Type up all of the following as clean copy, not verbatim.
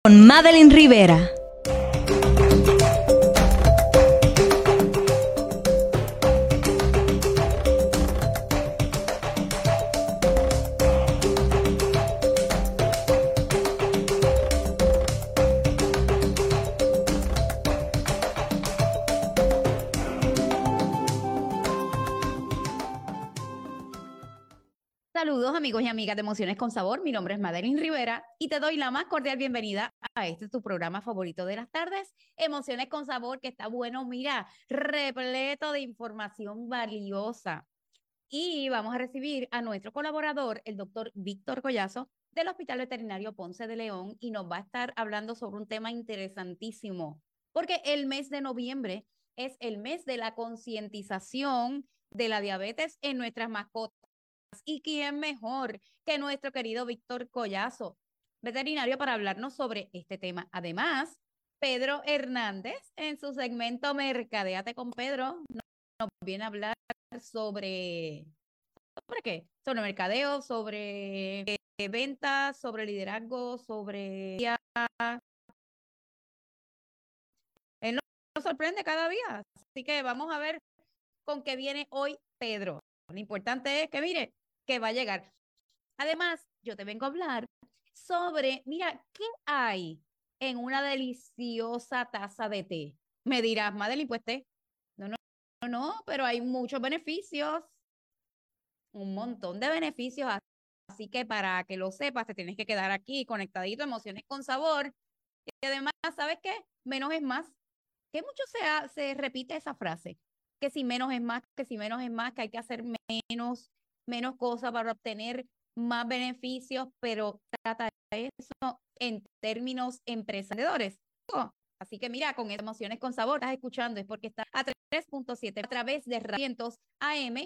Con Madeline Rivera. Saludos amigos y amigas de Emociones con Sabor, mi nombre es Madeline Rivera y te doy la más cordial bienvenida a este tu programa favorito de las tardes, Emociones con Sabor, que está bueno, mira, repleto de información valiosa. Y vamos a recibir a nuestro colaborador, el doctor Víctor Collazo, del Hospital Veterinario Ponce de León, y nos va a estar hablando sobre un tema interesantísimo, porque el mes de noviembre es el mes de la concientización de la diabetes en nuestras mascotas. ¿Y quién mejor que nuestro querido Víctor Collazo, veterinario, para hablarnos sobre este tema? Además, Pedro Hernández, en su segmento Mercadeate con Pedro, nos viene a hablar sobre, ¿sobre qué? Sobre mercadeo, sobre ventas, sobre liderazgo, sobre... Él nos sorprende cada día. Así que vamos a ver con qué viene hoy Pedro. Lo importante es que, mire, que va a llegar. Además, yo te vengo a hablar sobre, mira, ¿qué hay en una deliciosa taza de té? Me dirás, Madeline, pues té. No, pero hay muchos beneficios, un montón de beneficios. Así que para que lo sepas, te tienes que quedar aquí conectadito, Emociones con Sabor. Y además, ¿sabes qué? Menos es más. Que mucho se repite esa frase, que si menos es más, que si menos es más, que hay que hacer menos cosas para obtener más beneficios, pero trata de eso en términos empresariales. Así que mira, con Emociones con Sabor, estás escuchando, es porque está a 3.7 a través de 100 AM,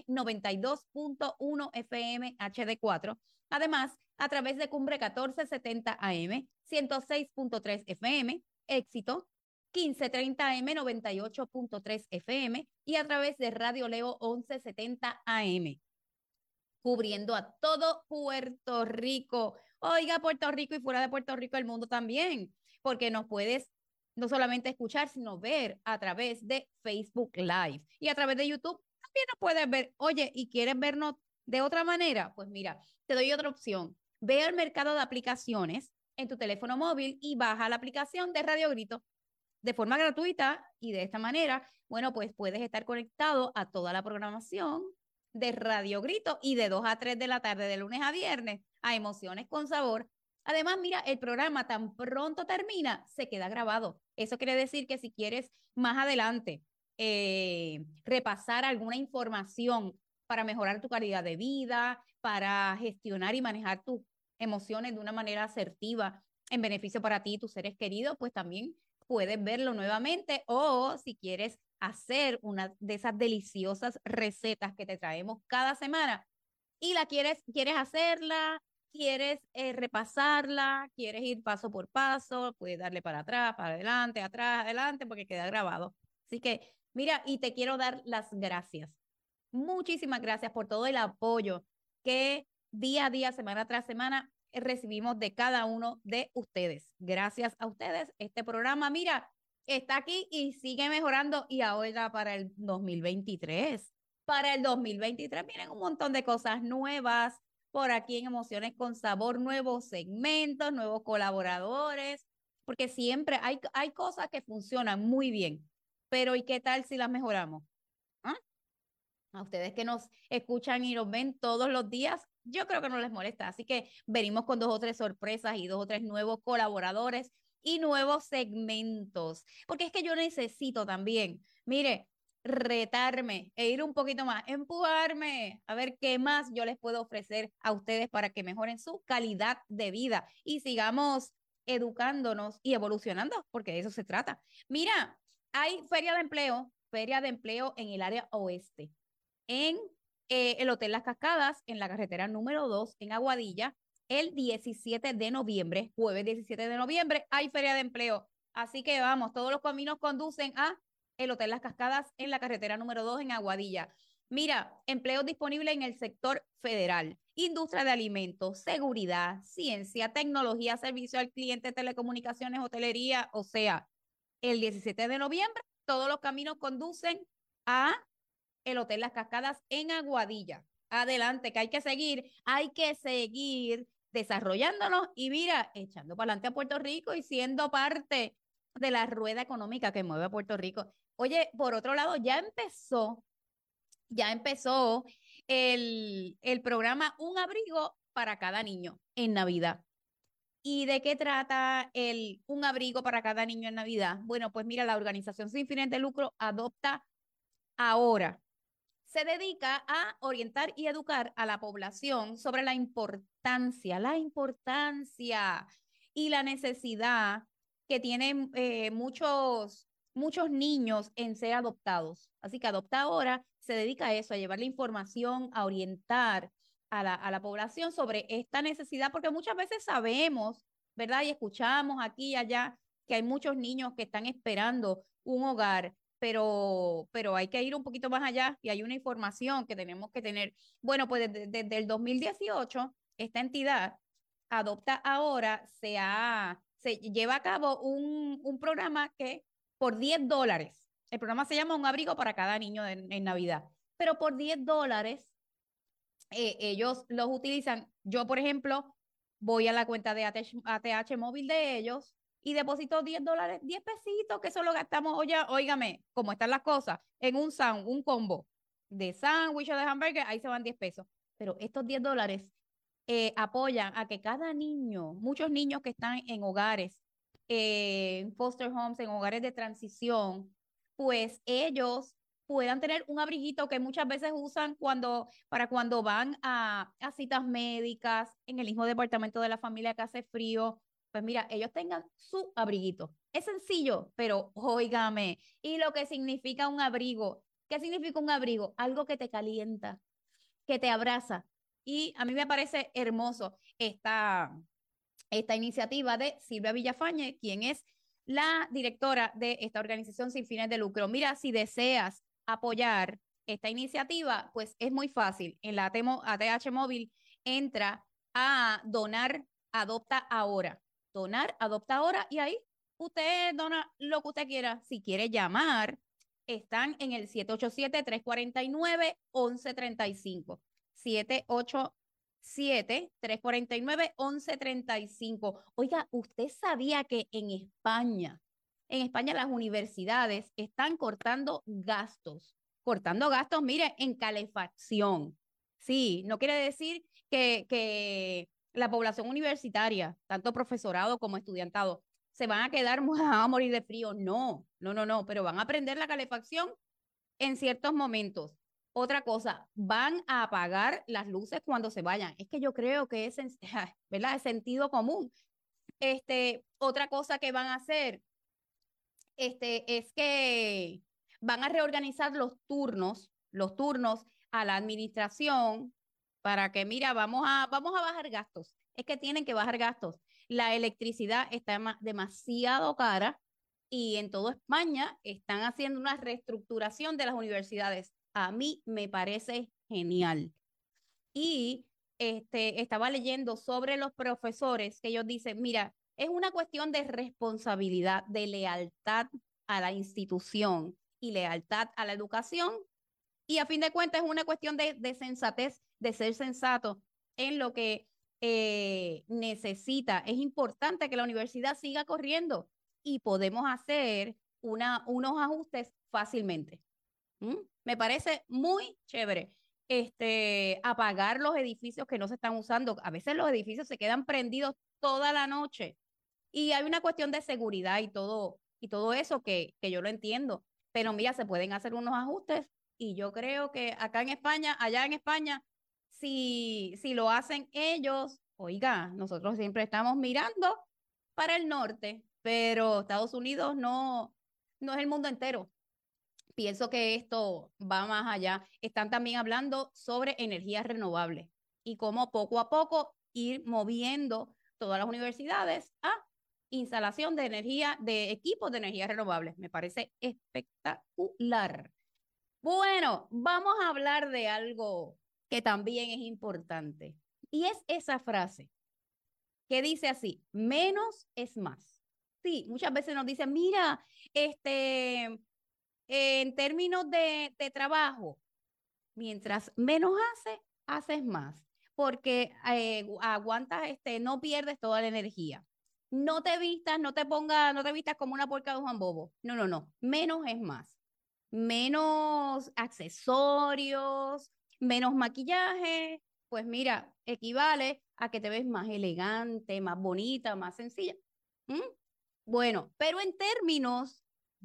92.1 FM HD4. Además, a través de Cumbre 1470 AM, 106.3 FM, Éxito 1530 AM, 98.3 FM y a través de Radio Leo 1170 AM, cubriendo a todo Puerto Rico. Oiga, Puerto Rico y fuera de Puerto Rico, el mundo también, porque nos puedes no solamente escuchar, sino ver a través de Facebook Live y a través de YouTube. También nos puedes ver. Oye, ¿y quieres vernos de otra manera? Pues mira, te doy otra opción. Ve al mercado de aplicaciones en tu teléfono móvil y baja la aplicación de Radio Grito de forma gratuita, y de esta manera, bueno, pues puedes estar conectado a toda la programación de Radio Grito y de 2 a 3 de la tarde, de lunes a viernes, a Emociones con Sabor. Además, mira, el programa tan pronto termina, se queda grabado. Eso quiere decir que si quieres más adelante repasar alguna información para mejorar tu calidad de vida, para gestionar y manejar tus emociones de una manera asertiva en beneficio para ti y tus seres queridos, pues también puedes verlo nuevamente, o si quieres hacer una de esas deliciosas recetas que te traemos cada semana y la quieres hacerla, quieres repasarla, quieres ir paso por paso, puedes darle para atrás, adelante, porque queda grabado. Así que, mira, y te quiero dar las gracias. Muchísimas gracias por todo el apoyo que día a día, semana tras semana, recibimos de cada uno de ustedes. Gracias a ustedes, este programa, mira, está aquí y sigue mejorando, y ahora para el 2023. Para el 2023 vienen un montón de cosas nuevas por aquí en Emociones con Sabor, nuevos segmentos, nuevos colaboradores, porque siempre hay cosas que funcionan muy bien, pero ¿y qué tal si las mejoramos? ¿Ah? A ustedes que nos escuchan y nos ven todos los días, yo creo que no les molesta. Así que venimos con 2 o 3 sorpresas y 2 o 3 nuevos colaboradores y nuevos segmentos. Porque es que yo necesito también, mire, retarme e ir un poquito más, empujarme a ver qué más yo les puedo ofrecer a ustedes para que mejoren su calidad de vida y sigamos educándonos y evolucionando, porque de eso se trata. Mira, hay feria de empleo en el área oeste, en el Hotel Las Cascadas, en la carretera número 2, en Aguadilla, el 17 de noviembre, jueves 17 de noviembre, hay feria de empleo. Así que vamos, todos los caminos conducen a el Hotel Las Cascadas en la carretera número 2 en Aguadilla. Mira, empleos disponibles en el sector federal, industria de alimentos, seguridad, ciencia, tecnología, servicio al cliente, telecomunicaciones, hotelería. O sea, el 17 de noviembre, todos los caminos conducen a el Hotel Las Cascadas en Aguadilla. Adelante, que hay que seguir desarrollándonos y mira, echando para adelante a Puerto Rico y siendo parte de la rueda económica que mueve a Puerto Rico. Oye, por otro lado, ya empezó el programa Un Abrigo para cada niño en Navidad. ¿Y de qué trata Un Abrigo para cada niño en Navidad? Bueno, pues mira, la organización sin fines de lucro Adopta Ahora se dedica a orientar y educar a la población sobre la importancia y la necesidad que tienen muchos niños en ser adoptados. Así que Adopta Ahora se dedica a eso, a llevar la información, a orientar a la población sobre esta necesidad, porque muchas veces sabemos, ¿verdad? Y escuchamos aquí y allá que hay muchos niños que están esperando un hogar, pero hay que ir un poquito más allá y hay una información que tenemos que tener. Bueno, pues desde el 2018, esta entidad Adopta Ahora se lleva a cabo un programa que por $10, el programa se llama Un Abrigo para cada niño en Navidad, pero por $10 ellos los utilizan. Yo, por ejemplo, voy a la cuenta de ATH móvil de ellos y deposito $10, 10 pesitos, que eso lo gastamos, oye, óigame, cómo están las cosas, en un combo de sándwich o de hamburger, ahí se van 10 pesos. Pero estos $10 apoyan a que cada niño, muchos niños que están en hogares, en foster homes, en hogares de transición, pues ellos puedan tener un abriguito que muchas veces usan para cuando van a citas médicas, en el mismo departamento de la familia que hace frío. Pues mira, ellos tengan su abriguito. Es sencillo, pero óigame, ¿y lo que significa un abrigo? ¿Qué significa un abrigo? Algo que te calienta, que te abraza. Y a mí me parece hermoso esta iniciativa de Silvia Villafañe, quien es la directora de esta organización sin fines de lucro. Mira, si deseas apoyar esta iniciativa, pues es muy fácil. En la ATH móvil entra a Donar, adopta ahora y ahí usted dona lo que usted quiera. Si quiere llamar, están en el 787-349-1135. 787-349-1135. Oiga, ¿usted sabía que en España las universidades están cortando gastos, mire, en calefacción? Sí, no quiere decir que la población universitaria, tanto profesorado como estudiantado, se van a quedar a morir de frío. No, no, no, no, pero van a aprender la calefacción en ciertos momentos. Otra cosa, van a apagar las luces cuando se vayan. Es que yo creo que es, ¿verdad? Es sentido común. Otra cosa que van a hacer, es que van a reorganizar los turnos a la administración para que, mira, vamos a bajar gastos. Es que tienen que bajar gastos. La electricidad está demasiado cara y en toda España están haciendo una reestructuración de las universidades. A mí me parece genial. Y estaba leyendo sobre los profesores que ellos dicen, mira, es una cuestión de responsabilidad, de lealtad a la institución y lealtad a la educación. Y a fin de cuentas es una cuestión de sensatez, de ser sensato en lo que necesita. Es importante que la universidad siga corriendo y podemos hacer unos ajustes fácilmente. Me parece muy chévere. Apagar los edificios que no se están usando. A veces los edificios se quedan prendidos toda la noche y hay una cuestión de seguridad y todo eso que yo lo entiendo. Pero mira, se pueden hacer unos ajustes y yo creo que acá en España, allá en España, si lo hacen ellos, oiga, nosotros siempre estamos mirando para el norte, pero Estados Unidos no es el mundo entero. Pienso que esto va más allá. Están también hablando sobre energías renovables y cómo poco a poco ir moviendo todas las universidades a instalación de equipos de energías renovables. Me parece espectacular. Bueno, vamos a hablar de algo que también es importante. Y es esa frase que dice así, menos es más. Sí, muchas veces nos dicen, mira, en términos de trabajo, mientras menos haces más, porque aguantas, no pierdes toda la energía. No te vistas, no te vistas como una porca de Juan Bobo. No, no, no. Menos es más. Menos accesorios, menos maquillaje. Pues mira, equivale a que te ves más elegante, más bonita, más sencilla. ¿Mm? Bueno, pero en términos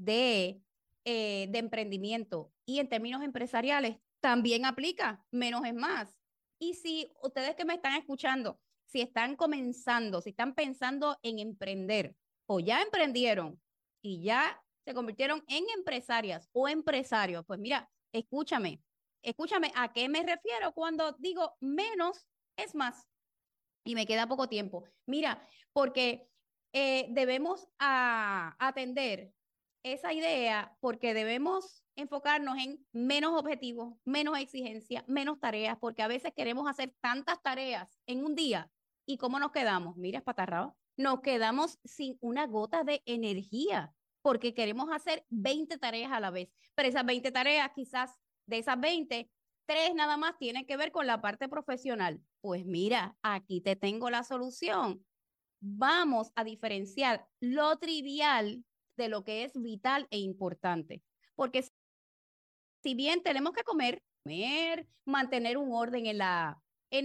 de emprendimiento y en términos empresariales, también aplica, menos es más. Y si ustedes que me están escuchando, si están comenzando, si están pensando en emprender o ya emprendieron y ya se convirtieron en empresarias o empresarios, pues mira, escúchame a qué me refiero cuando digo menos es más y me queda poco tiempo. Mira, porque debemos atender esa idea porque debemos enfocarnos en menos objetivos, menos exigencia, menos tareas, porque a veces queremos hacer tantas tareas en un día y ¿cómo nos quedamos? Mira, espatarrado, nos quedamos sin una gota de energía porque queremos hacer 20 tareas a la vez, pero esas 20 tareas quizás de esas 20 3 nada más tienen que ver con la parte profesional. Pues mira, aquí te tengo la solución. Vamos a diferenciar lo trivial de lo que es vital e importante. Porque si bien tenemos que comer, mantener un orden en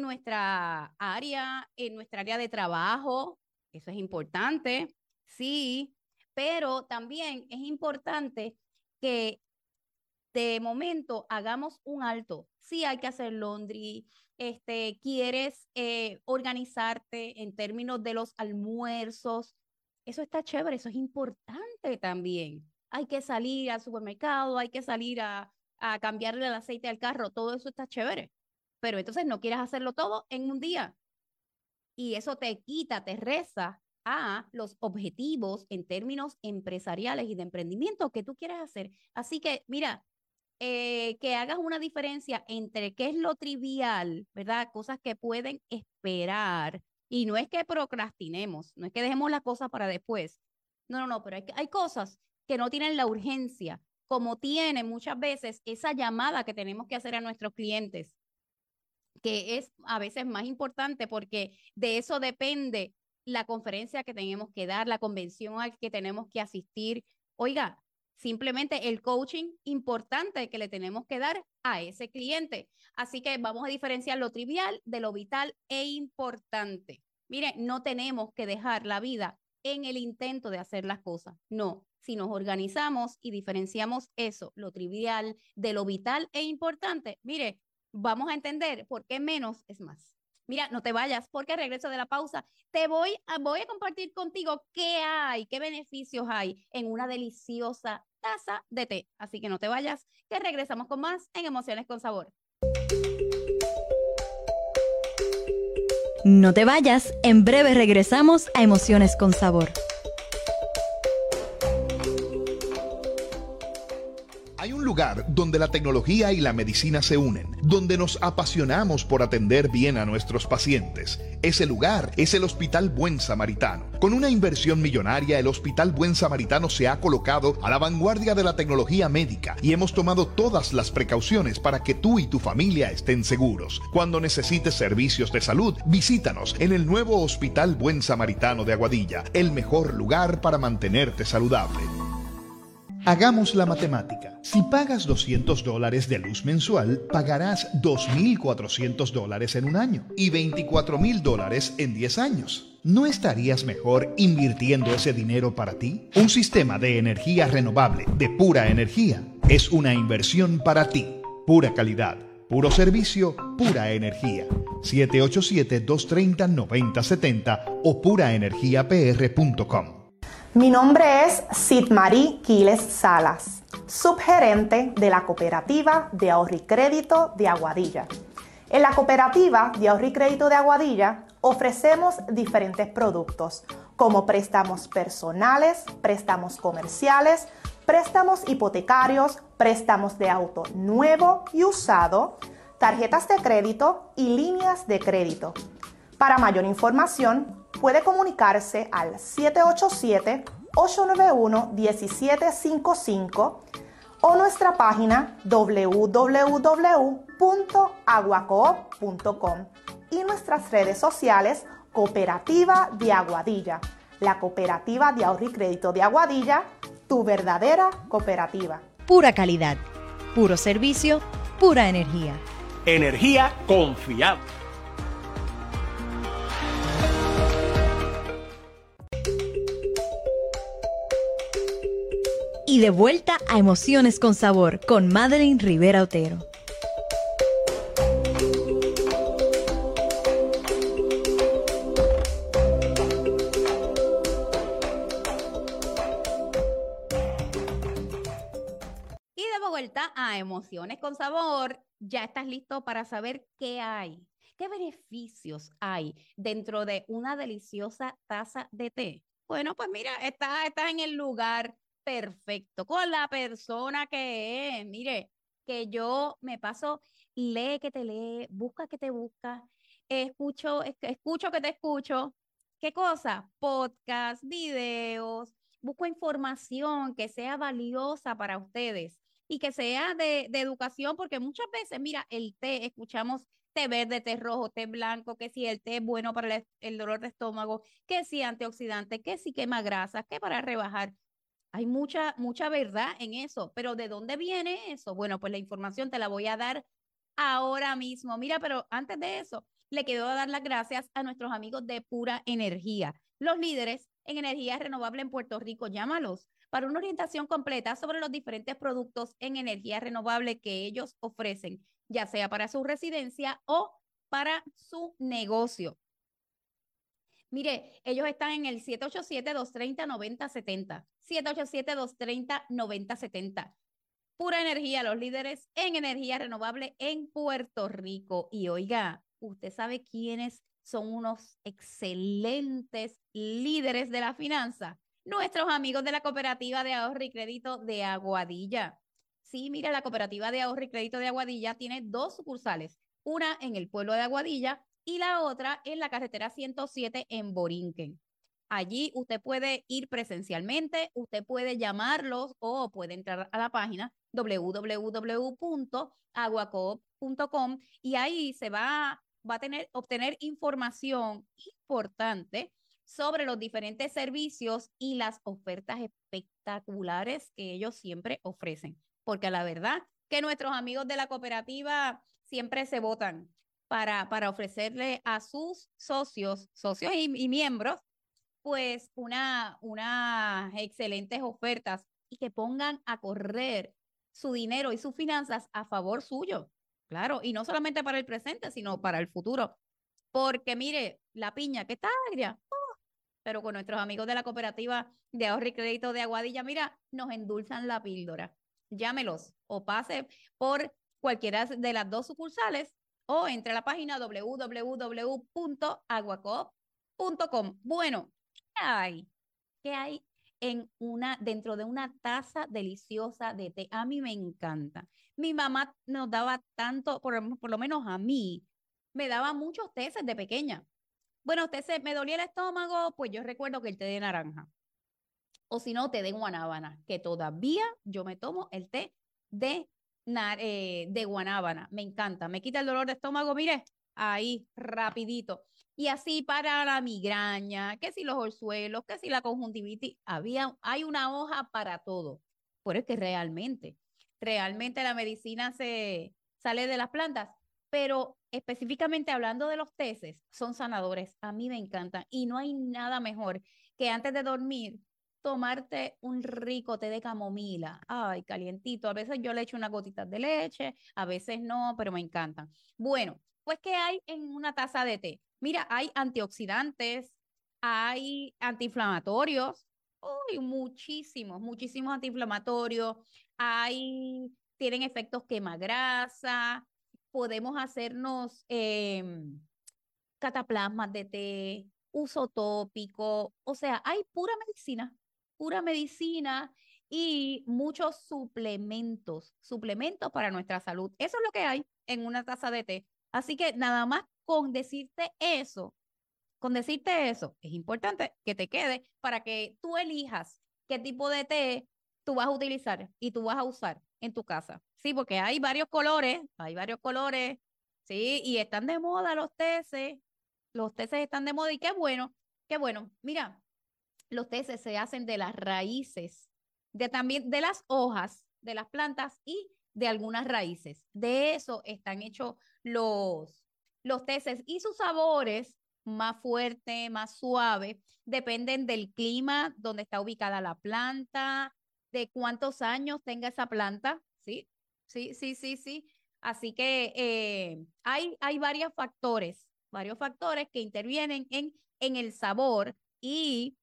nuestra área de trabajo, eso es importante, sí, pero también es importante que de momento hagamos un alto. Sí hay que hacer laundry, quieres organizarte en términos de los almuerzos, eso está chévere, eso es importante también. Hay que salir al supermercado, hay que salir a cambiarle el aceite al carro, todo eso está chévere. Pero entonces no quieras hacerlo todo en un día y eso te quita, te reza a los objetivos en términos empresariales y de emprendimiento que tú quieres hacer. Así que, mira, que hagas una diferencia entre qué es lo trivial, ¿verdad? Cosas que pueden esperar. Y no es que procrastinemos, no es que dejemos las cosas para después. No, no, no, pero hay cosas que no tienen la urgencia, como tiene muchas veces esa llamada que tenemos que hacer a nuestros clientes, que es a veces más importante porque de eso depende la conferencia que tenemos que dar, la convención a que tenemos que asistir. Oiga, simplemente el coaching importante que le tenemos que dar a ese cliente. Así que vamos a diferenciar lo trivial de lo vital e importante. Mire, no tenemos que dejar la vida en el intento de hacer las cosas. No, si nos organizamos y diferenciamos eso, lo trivial de lo vital e importante, mire, vamos a entender por qué menos es más. Mira, no te vayas porque regreso de la pausa voy a compartir contigo qué beneficios hay en una deliciosa taza de té. Así que no te vayas, que regresamos con más en Emociones con Sabor. No te vayas, en breve regresamos a Emociones con Sabor. Hay un lugar donde la tecnología y la medicina se unen, donde nos apasionamos por atender bien a nuestros pacientes. Ese lugar es el Hospital Buen Samaritano. Con una inversión millonaria, el Hospital Buen Samaritano se ha colocado a la vanguardia de la tecnología médica y hemos tomado todas las precauciones para que tú y tu familia estén seguros. Cuando necesites servicios de salud, visítanos en el nuevo Hospital Buen Samaritano de Aguadilla, el mejor lugar para mantenerte saludable. Hagamos la matemática. Si pagas $200 de luz mensual, pagarás $2,400 en un año y $24,000 en 10 años. ¿No estarías mejor invirtiendo ese dinero para ti? Un sistema de energía renovable de pura energía es una inversión para ti. Pura calidad, puro servicio, pura energía. 787-230-9070 o puraenergiapr.com. Mi nombre es Sidmarí Quiles Salas, subgerente de la Cooperativa de Ahorro y Crédito de Aguadilla. En la Cooperativa de Ahorro y Crédito de Aguadilla ofrecemos diferentes productos como préstamos personales, préstamos comerciales, préstamos hipotecarios, préstamos de auto nuevo y usado, tarjetas de crédito y líneas de crédito. Para mayor información, puede comunicarse al 787-891-1755 o nuestra página www.aguacoop.com y nuestras redes sociales Cooperativa de Aguadilla, la Cooperativa de Ahorro y Crédito de Aguadilla, tu verdadera cooperativa. Pura calidad, puro servicio, pura energía. Energía confiable. Y de vuelta a Emociones con Sabor con Madeline Rivera Otero. Y de vuelta a Emociones con Sabor, ya estás listo para saber qué hay, qué beneficios hay dentro de una deliciosa taza de té. Bueno, pues mira, estás en el lugar perfecto, con la persona que es. Mire, que yo me paso, lee que te lee, busca que te busca, escucho que te escucho. ¿Qué cosa? Podcast, videos, busco información que sea valiosa para ustedes y que sea de educación, porque muchas veces, mira, el té, escuchamos té verde, té rojo, té blanco, que si el té es bueno para el dolor de estómago, que si antioxidante, que si quema grasas, que para rebajar. Hay mucha verdad en eso, pero ¿de dónde viene eso? Bueno, pues la información te la voy a dar ahora mismo. Mira, pero antes de eso, le quiero dar las gracias a nuestros amigos de Pura Energía, los líderes en energía renovable en Puerto Rico. Llámalos para una orientación completa sobre los diferentes productos en energía renovable que ellos ofrecen, ya sea para su residencia o para su negocio. Mire, ellos están en el 787-230-9070. 787-230-9070. Pura Energía, los líderes en energía renovable en Puerto Rico. Y oiga, ¿usted sabe quiénes son unos excelentes líderes de la finanza? Nuestros amigos de la Cooperativa de Ahorro y Crédito de Aguadilla. Sí, mira, la Cooperativa de Ahorro y Crédito de Aguadilla tiene 2 sucursales, una en el pueblo de Aguadilla y la otra en la carretera 107 en Borinquen. Allí usted puede ir presencialmente, usted puede llamarlos o puede entrar a la página www.aguacoop.com y ahí se va a obtener información importante sobre los diferentes servicios y las ofertas espectaculares que ellos siempre ofrecen. Porque la verdad que nuestros amigos de la cooperativa siempre se votan para ofrecerle a sus socios y miembros, pues unas excelentes ofertas y que pongan a correr su dinero y sus finanzas a favor suyo. Claro, y no solamente para el presente, sino para el futuro. Porque mire, la piña que está agria, pero con nuestros amigos de la Cooperativa de Ahorro y Crédito de Aguadilla, mira, nos endulzan la píldora. Llámelos o pase por cualquiera de las 2 sucursales o entre a la página www.aguacoop.com. Bueno, ¿qué hay dentro de una taza deliciosa de té? A mí me encanta. Mi mamá nos daba tanto, por lo menos a mí, me daba muchos tés de pequeña. Bueno, me dolía el estómago, pues yo recuerdo que el té de naranja. O si no, té de guanábana, que todavía yo me tomo el té de guanábana. Me encanta, me quita el dolor de estómago, mire, ahí, rapidito. Y así para la migraña, que si los orzuelos, que si la conjuntivitis, hay una hoja para todo. Pero es que realmente la medicina sale de las plantas, pero específicamente hablando de los teces, son sanadores. A mí me encantan y no hay nada mejor que antes de dormir tomarte un rico té de camomila. Ay, calientito. A veces yo le echo unas gotitas de leche, a veces no, pero me encantan. Bueno, pues ¿qué hay en una taza de té? Mira, hay antioxidantes, hay antiinflamatorios, uy, muchísimos antiinflamatorios, tienen efectos quemagrasa, podemos hacernos cataplasmas de té, uso tópico, o sea, hay pura medicina y muchos suplementos para nuestra salud. Eso es lo que hay en una taza de té. Así que nada más con decirte eso, es importante que te quede para que tú elijas qué tipo de té tú vas a utilizar y tú vas a usar en tu casa. Sí, porque hay varios colores, sí, y están de moda los teces están de moda y qué bueno, qué bueno. Mira, los teces se hacen de las raíces, de también de las hojas de las plantas y de algunas raíces. De eso están hechos los teces y sus sabores más fuerte, más suave, dependen del clima donde está ubicada la planta, de cuántos años tenga esa planta, ¿sí? Sí, sí, sí, sí. Así que hay varios factores que intervienen en el sabor y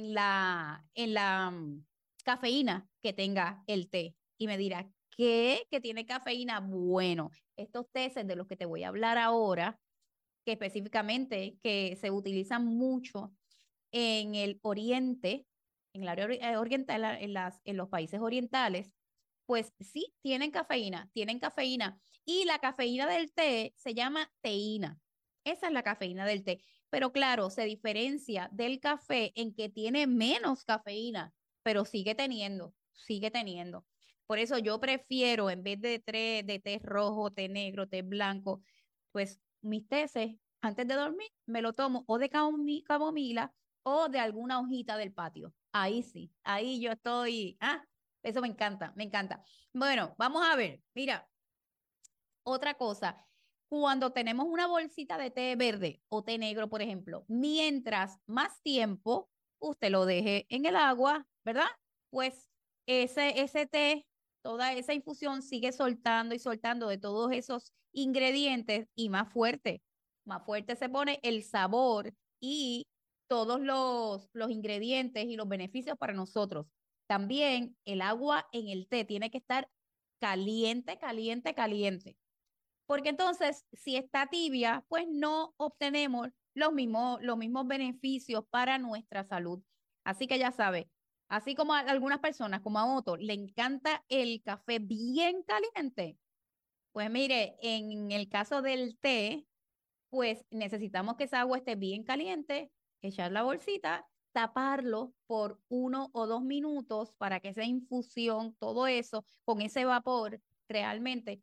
en la cafeína que tenga el té. Y me dirá, ¿qué? ¿Que tiene cafeína? Bueno, estos tés de los que te voy a hablar ahora, que específicamente que se utilizan mucho en el oriente, en el área oriental, en los países orientales, pues sí, tienen cafeína. Y la cafeína del té se llama teína. Esa es la cafeína del té. Pero claro, se diferencia del café en que tiene menos cafeína, pero sigue teniendo, sigue teniendo. Por eso yo prefiero, en vez de té rojo, té negro, té blanco, pues mis teces, antes de dormir, me lo tomo o de camomila o de alguna hojita del patio. Ahí sí, ahí yo estoy, eso me encanta, me encanta. Bueno, vamos a ver, mira, otra cosa, cuando tenemos una bolsita de té verde o té negro, por ejemplo, mientras más tiempo usted lo deje en el agua, ¿verdad? Pues ese té, toda esa infusión sigue soltando y soltando de todos esos ingredientes y más fuerte se pone el sabor y todos los ingredientes y los beneficios para nosotros. También el agua en el té tiene que estar caliente, caliente, caliente porque entonces, si está tibia, pues no obtenemos los mismos beneficios para nuestra salud. Así que ya sabe, así como a algunas personas, como a Otto, le encanta el café bien caliente. Pues mire, en el caso del té, pues necesitamos que esa agua esté bien caliente, echar la bolsita, taparlo por 1 o 2 minutos para que esa infusión, todo eso, con ese vapor, realmente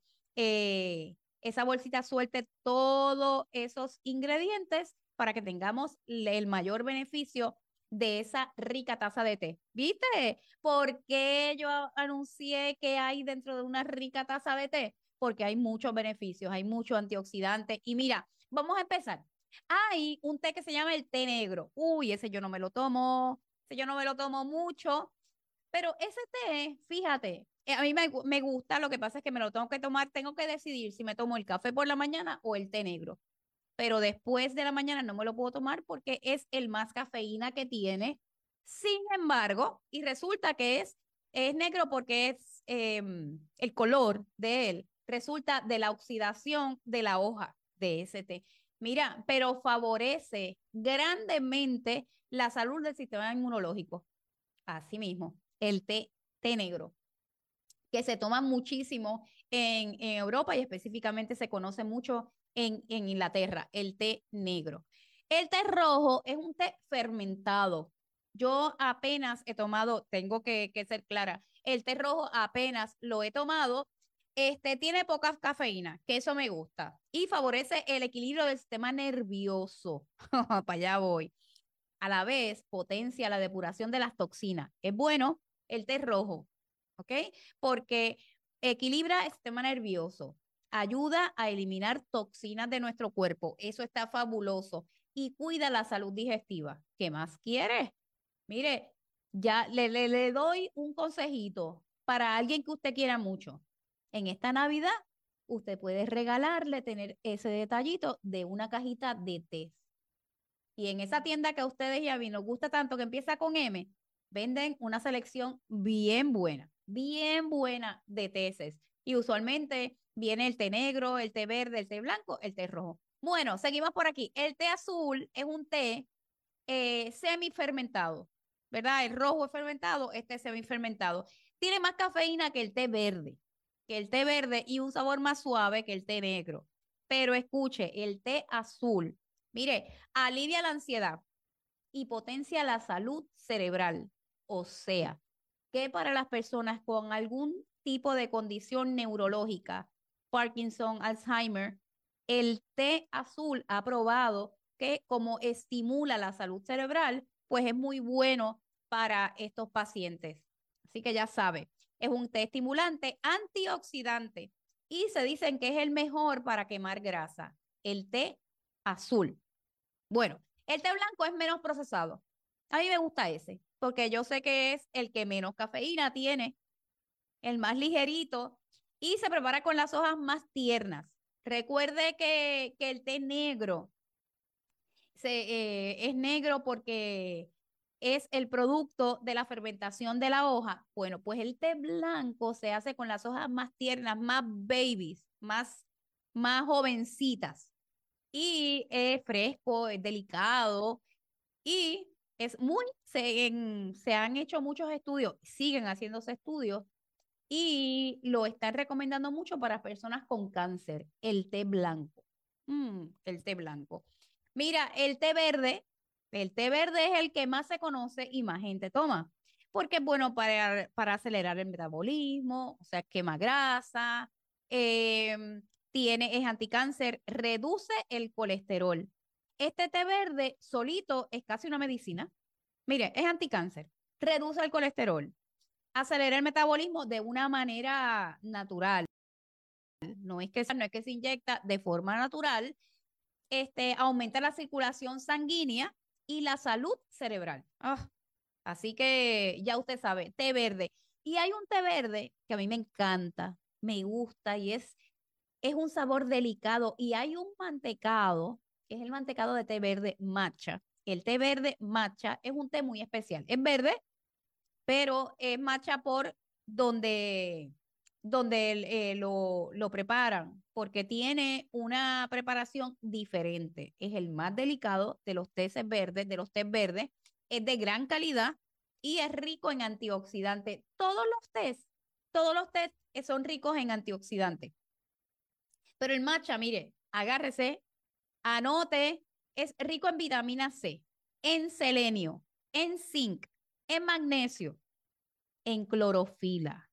esa bolsita suelte todos esos ingredientes para que tengamos el mayor beneficio de esa rica taza de té. ¿Viste? ¿Por qué yo anuncié que hay dentro de una rica taza de té? Porque hay muchos beneficios, hay muchos antioxidantes. Y mira, vamos a empezar. Hay un té que se llama el té negro. Uy, ese yo no me lo tomo mucho, pero ese té, fíjate, a mí me gusta, lo que pasa es que me lo tengo que tomar, tengo que decidir si me tomo el café por la mañana o el té negro. Pero después de la mañana no me lo puedo tomar porque es el más cafeína que tiene. Sin embargo, y resulta que es negro porque es el color de él, resulta de la oxidación de la hoja de ese té. Mira, pero favorece grandemente la salud del sistema inmunológico. Asimismo, el té negro que se toma muchísimo en Europa y específicamente se conoce mucho en Inglaterra, el té negro. El té rojo es un té fermentado. Yo apenas he tomado, tengo que ser clara, el té rojo apenas lo he tomado. Tiene poca cafeína, que eso me gusta, y favorece el equilibrio del sistema nervioso. Para allá voy. A la vez, potencia la depuración de las toxinas. Es bueno el té rojo, ¿ok? Porque equilibra el sistema nervioso, ayuda a eliminar toxinas de nuestro cuerpo, eso está fabuloso, y cuida la salud digestiva. ¿Qué más quieres? Mire, ya le doy un consejito para alguien que usted quiera mucho. En esta Navidad, usted puede regalarle, tener ese detallito de una cajita de té. Y en esa tienda que a ustedes y a mí nos gusta tanto, que empieza con M, venden una selección bien buena de teces. Y usualmente viene el té negro, el té verde, el té blanco, el té rojo. Bueno, seguimos por aquí. El té azul es un té semifermentado, ¿verdad? El rojo es fermentado, este es semifermentado. Tiene más cafeína que el té verde, y un sabor más suave que el té negro. Pero escuche, el té azul, mire, alivia la ansiedad y potencia la salud cerebral. O sea, que para las personas con algún tipo de condición neurológica, Parkinson, Alzheimer, el té azul ha probado que como estimula la salud cerebral, pues es muy bueno para estos pacientes. Así que ya sabe, es un té estimulante, antioxidante, y se dicen que es el mejor para quemar grasa, el té azul. Bueno, el té blanco es menos procesado. A mí me gusta ese, porque yo sé que es el que menos cafeína tiene, el más ligerito, y se prepara con las hojas más tiernas. Recuerde que el té negro es negro porque es el producto de la fermentación de la hoja. Bueno, pues el té blanco se hace con las hojas más tiernas, más babies, más jovencitas. Y es fresco, es delicado y es se han hecho muchos estudios, siguen haciéndose estudios y lo están recomendando mucho para personas con cáncer, el té blanco. El té blanco. Mira, el té verde es el que más se conoce y más gente toma, porque es bueno para acelerar el metabolismo, o sea, quema grasa, es anticáncer, reduce el colesterol. Este té verde solito es casi una medicina. Mire, es anticáncer, reduce el colesterol, acelera el metabolismo de una manera natural. No es que se inyecta de forma natural, aumenta la circulación sanguínea y la salud cerebral. Así que ya usted sabe, té verde. Y hay un té verde que a mí me encanta, me gusta y es un sabor delicado. Y hay un mantecado, que es el mantecado de té verde matcha. El té verde matcha es un té muy especial. Es verde, pero es matcha por donde lo preparan, porque tiene una preparación diferente. Es el más delicado de los tés verdes, es de gran calidad y es rico en antioxidantes. Todos los tés son ricos en antioxidantes. Pero el matcha, mire, agárrese, anote, es rico en vitamina C, en selenio, en zinc, en magnesio, en clorofila.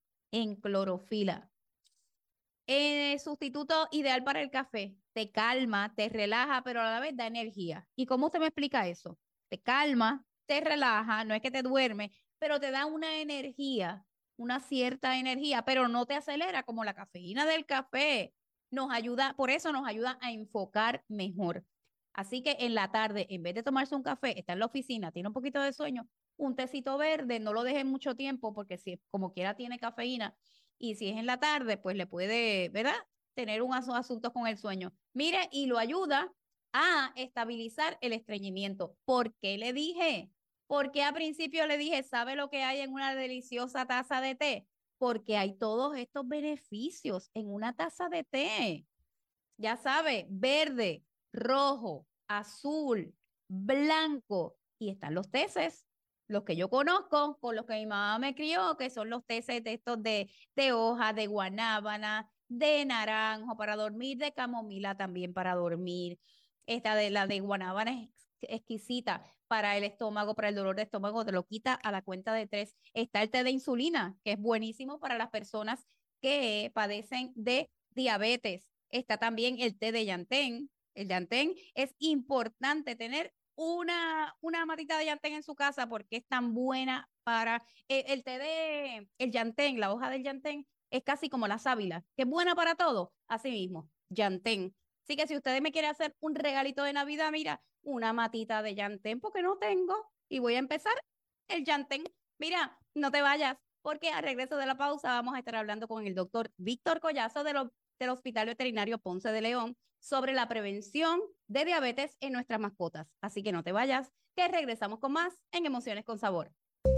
Sustituto ideal para el café. Te calma, te relaja, pero a la vez da energía. ¿Y cómo usted me explica eso? Te calma, te relaja, no es que te duerme, pero te da una energía, una cierta energía, pero no te acelera como la cafeína del café. Por eso nos ayuda a enfocar mejor. Así que en la tarde, en vez de tomarse un café, está en la oficina, tiene un poquito de sueño, un tecito verde, no lo deje mucho tiempo porque si como quiera tiene cafeína y si es en la tarde, pues le puede, ¿verdad? Tener un asunto con el sueño. Mire, y lo ayuda a estabilizar el estreñimiento. ¿Por qué le dije? Porque a principio le dije, ¿sabe lo que hay en una deliciosa taza de té? Porque hay todos estos beneficios en una taza de té. Ya sabe, verde, rojo, azul, blanco, y están los teces, los que yo conozco, con los que mi mamá me crió, que son los teces de estos de hoja, de guanábana, de naranjo para dormir, de camomila también para dormir. La de guanábana es exquisita para el estómago, para el dolor de estómago, te lo quita a la cuenta de 3. Está el té de insulina, que es buenísimo para las personas que padecen de diabetes. Está también el té de llantén. El llantén es importante tener una matita de llantén en su casa porque es tan buena para el té de el llantén, la hoja del llantén es casi como la sábila, que es buena para todo, así mismo, llantén. Así que si ustedes me quieren hacer un regalito de Navidad, mira, una matita de llantén porque no tengo y voy a empezar el llantén. Mira, no te vayas porque al regreso de la pausa vamos a estar hablando con el doctor Víctor Collazo del Hospital Veterinario Ponce de León sobre la prevención de diabetes en nuestras mascotas. Así que no te vayas, que regresamos con más en Emociones con Sabor.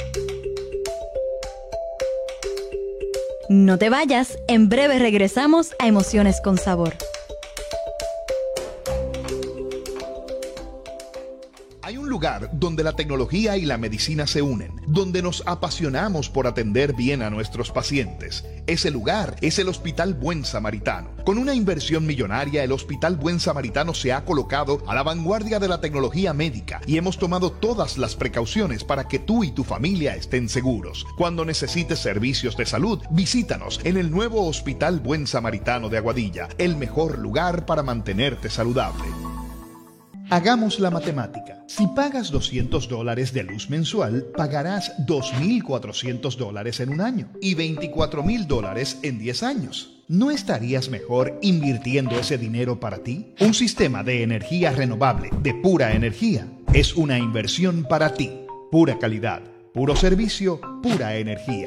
No te vayas, en breve regresamos a Emociones con Sabor. Hay un lugar donde la tecnología y la medicina se unen, donde nos apasionamos por atender bien a nuestros pacientes. Ese lugar es el Hospital Buen Samaritano. Con una inversión millonaria, el Hospital Buen Samaritano se ha colocado a la vanguardia de la tecnología médica y hemos tomado todas las precauciones para que tú y tu familia estén seguros. Cuando necesites servicios de salud, visítanos en el nuevo Hospital Buen Samaritano de Aguadilla, el mejor lugar para mantenerte saludable. Hagamos la matemática. Si pagas $200 de luz mensual, pagarás $2,400 en un año y $24,000 en 10 años. ¿No estarías mejor invirtiendo ese dinero para ti? Un sistema de energía renovable, de pura energía, es una inversión para ti. Pura calidad, puro servicio, pura energía.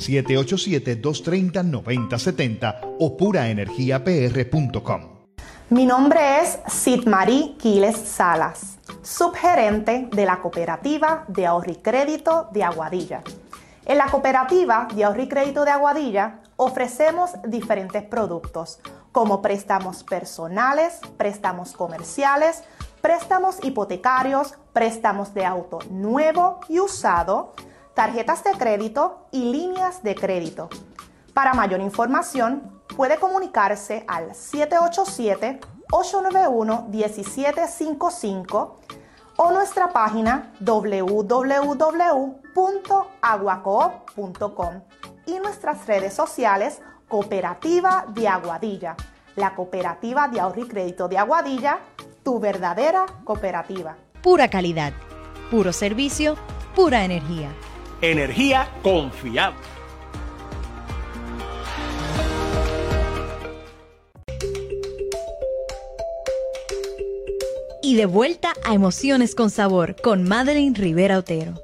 787-230-9070 o puraenergiapr.com. Mi nombre es Sidmarí Quiles Salas, subgerente de la Cooperativa de Ahorro y Crédito de Aguadilla. En la Cooperativa de Ahorro y Crédito de Aguadilla ofrecemos diferentes productos como préstamos personales, préstamos comerciales, préstamos hipotecarios, préstamos de auto nuevo y usado, tarjetas de crédito y líneas de crédito. Para mayor información, puede comunicarse al 787-891-1755 o nuestra página www.aguacoop.com y nuestras redes sociales Cooperativa de Aguadilla, la Cooperativa de Ahorro y Crédito de Aguadilla, tu verdadera cooperativa. Pura calidad, puro servicio, pura energía. Energía confiable. Y de vuelta a Emociones con Sabor con Madeline Rivera Otero.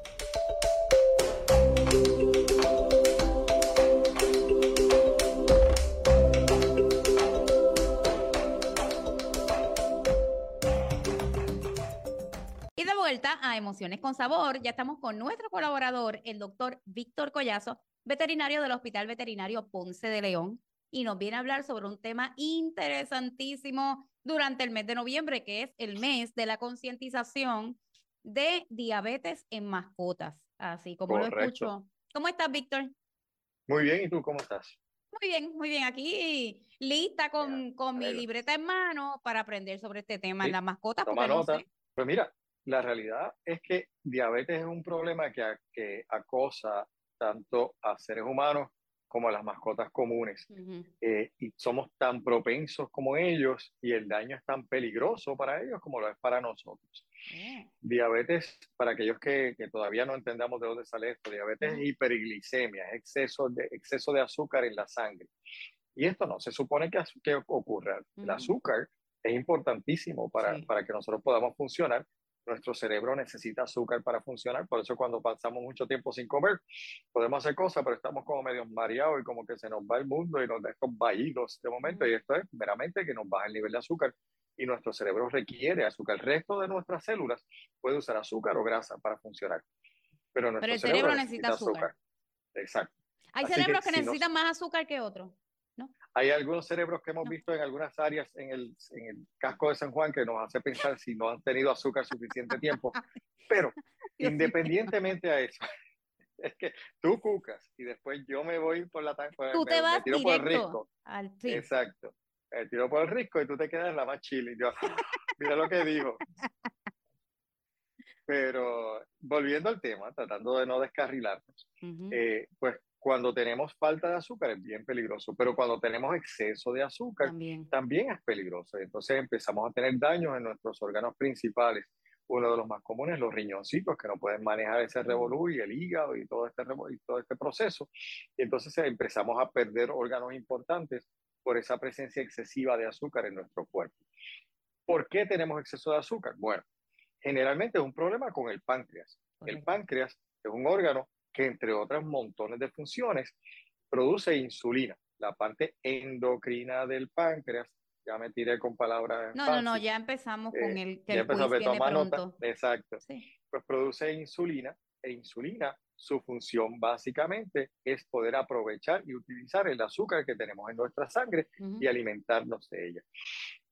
Y de vuelta a Emociones con Sabor, ya estamos con nuestro colaborador, el doctor Víctor Collazo, veterinario del Hospital Veterinario Ponce de León, y nos viene a hablar sobre un tema interesantísimo durante el mes de noviembre, que es el mes de la concientización de diabetes en mascotas, así como Correcto. lo escucho. ¿Cómo estás, Víctor? Muy bien, ¿y tú cómo estás? Muy bien, aquí lista con mi alegro. libreta en mano para aprender sobre este tema en Sí, las mascotas, Toma porque no nota. sé. Pues mira, la realidad es que diabetes es un problema que acosa tanto a seres humanos como a las mascotas comunes. Ujú. Y somos tan propensos como ellos y el daño es tan peligroso para ellos como lo es para nosotros. Diabetes, para aquellos que todavía no entendamos de dónde sale esto, diabetes es hiperglicemia, es exceso de azúcar en la sangre. Y esto no se supone que ocurra. El azúcar es importantísimo Sí. para que nosotros podamos funcionar. Nuestro cerebro necesita azúcar para funcionar, por eso cuando pasamos mucho tiempo sin comer, podemos hacer cosas, pero estamos como medio mareados y como que se nos va el mundo y nos dejamos vaídos de momento, y esto es meramente que nos baja el nivel de azúcar y nuestro cerebro requiere azúcar. El resto de nuestras células puede usar azúcar o grasa para funcionar, pero nuestro el cerebro necesita azúcar. Exacto. Hay Así cerebros que si necesitan más azúcar que otros, ¿no? Hay algunos cerebros que hemos visto en algunas áreas en el casco de San Juan que nos hace pensar si no han tenido azúcar suficiente tiempo. Pero independientemente a eso, es que tú cucas y después yo me voy por la Tú te vas me tiro por el directo risco. al sí. Exacto. Me tiro por el risco y tú te quedas la más chile. Yo, mira lo que dijo. Pero volviendo al tema, tratando de no descarrilarnos, pues cuando tenemos falta de azúcar es bien peligroso, pero cuando tenemos exceso de azúcar también es peligroso. Entonces empezamos a tener daños en nuestros órganos principales. Uno de los más comunes, los riñoncitos, que no pueden manejar ese revolú, y el hígado y todo este proceso. Y entonces empezamos a perder órganos importantes por esa presencia excesiva de azúcar en nuestro cuerpo. ¿Por qué tenemos exceso de azúcar? Bueno, generalmente es un problema con el páncreas. El páncreas es un órgano que, entre otras montones de funciones, produce insulina. La parte endocrina del páncreas, ya me tiré con palabras fáciles. No, ya empezamos con el que ya el quiz viene pronto. Nota. Exacto. Sí. Pues produce insulina, e insulina, su función básicamente es poder aprovechar y utilizar el azúcar que tenemos en nuestra sangre y alimentarnos de ella.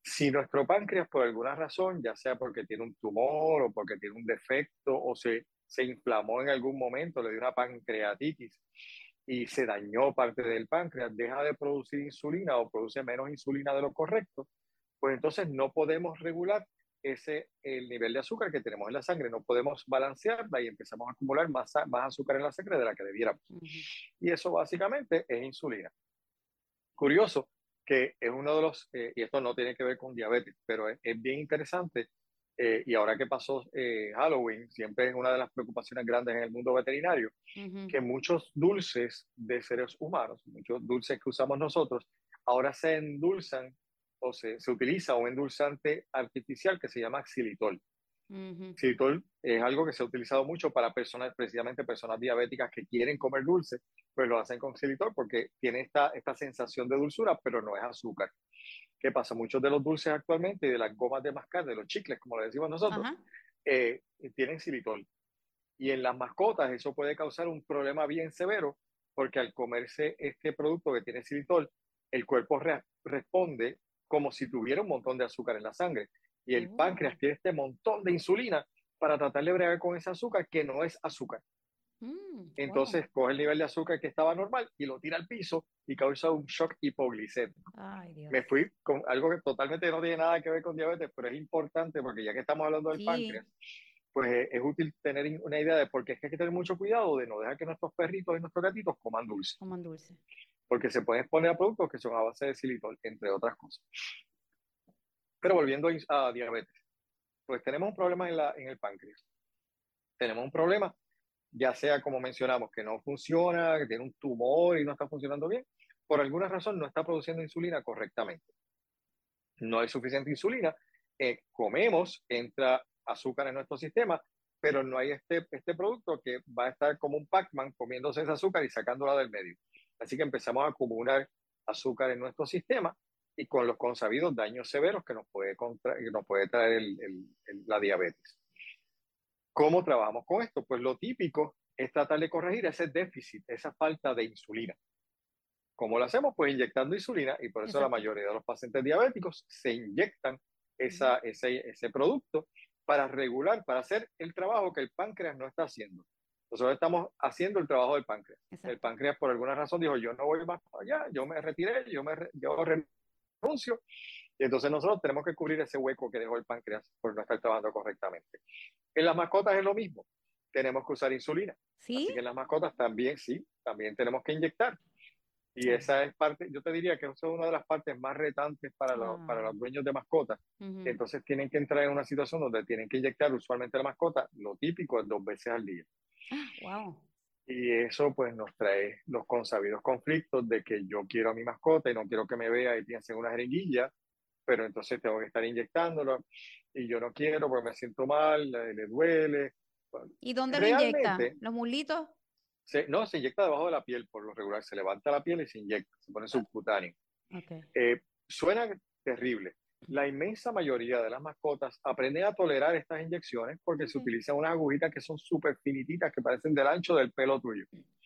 Si nuestro páncreas por alguna razón, ya sea porque tiene un tumor o porque tiene un defecto o se inflamó en algún momento, le dio una pancreatitis y se dañó parte del páncreas, deja de producir insulina o produce menos insulina de lo correcto, pues entonces no podemos regular el nivel de azúcar que tenemos en la sangre, no podemos balancearla y empezamos a acumular más azúcar en la sangre de la que debiéramos. Y eso básicamente es insulina. Curioso que es uno de los, y esto no tiene que ver con diabetes, pero es bien interesante, y ahora que pasó Halloween, siempre es una de las preocupaciones grandes en el mundo veterinario, que muchos dulces de seres humanos, muchos dulces que usamos nosotros, ahora se endulzan o se utiliza un endulzante artificial que se llama xilitol. Xilitol es algo que se ha utilizado mucho para personas, precisamente personas diabéticas que quieren comer dulce, pues lo hacen con xilitol porque tiene esta sensación de dulzura, pero no es azúcar. ¿Qué pasa? Muchos de los dulces actualmente y de las gomas de mascar, de los chicles, como le decimos nosotros, tienen xilitol. Y en las mascotas eso puede causar un problema bien severo porque al comerse este producto que tiene xilitol, el cuerpo responde como si tuviera un montón de azúcar en la sangre. Y el páncreas tiene este montón de insulina para tratar de bregar con ese azúcar que no es azúcar. Entonces coge el nivel de azúcar que estaba normal y lo tira al piso y causa un shock hipoglicémico. Me fui con algo que totalmente no tiene nada que ver con diabetes, pero es importante porque ya que estamos hablando del páncreas, pues es útil tener una idea de por qué es que hay que tener mucho cuidado de no dejar que nuestros perritos y nuestros gatitos coman dulce. Porque se pueden exponer a productos que son a base de xilitol, entre otras cosas. Pero volviendo a diabetes, pues tenemos un problema en el páncreas. Tenemos un problema, ya sea como mencionamos, que no funciona, que tiene un tumor y no está funcionando bien, por alguna razón no está produciendo insulina correctamente. No hay suficiente insulina, comemos, entra azúcar en nuestro sistema, pero no hay este producto que va a estar como un Pac-Man comiéndose ese azúcar y sacándola del medio. Así que empezamos a acumular azúcar en nuestro sistema y con los consabidos daños severos que nos puede traer la diabetes. ¿Cómo trabajamos con esto? Pues lo típico es tratar de corregir ese déficit, esa falta de insulina. ¿Cómo lo hacemos? Pues inyectando insulina, y por eso la mayoría de los pacientes diabéticos se inyectan ese producto para regular, para hacer el trabajo que el páncreas no está haciendo. Nosotros estamos haciendo el trabajo del páncreas. Exacto. El páncreas por alguna razón dijo, yo no voy más allá, yo me retiré, yo renuncio, y entonces nosotros tenemos que cubrir ese hueco que dejó el páncreas por no estar trabajando correctamente. En las mascotas es lo mismo, tenemos que usar insulina. ¿Sí? Así que en las mascotas también también tenemos que inyectar. Y esa es parte, yo te diría que esa es una de las partes más retantes para los dueños de mascotas. Entonces tienen que entrar en una situación donde tienen que inyectar usualmente la mascota, lo típico es 2 veces al día. Y eso pues nos trae los consabidos conflictos de que yo quiero a mi mascota y no quiero que me vea y piense en una jeringuilla, pero entonces tengo que estar inyectándolo y yo no quiero porque me siento mal, le duele. ¿Y dónde lo inyecta? ¿Los muslitos? No, se inyecta debajo de la piel, por lo regular. Se levanta la piel y se inyecta, se pone subcutáneo. Suena terrible. La inmensa mayoría de las mascotas aprenden a tolerar estas inyecciones porque se utilizan unas agujitas que son súper finititas, que parecen del ancho del pelo tuyo.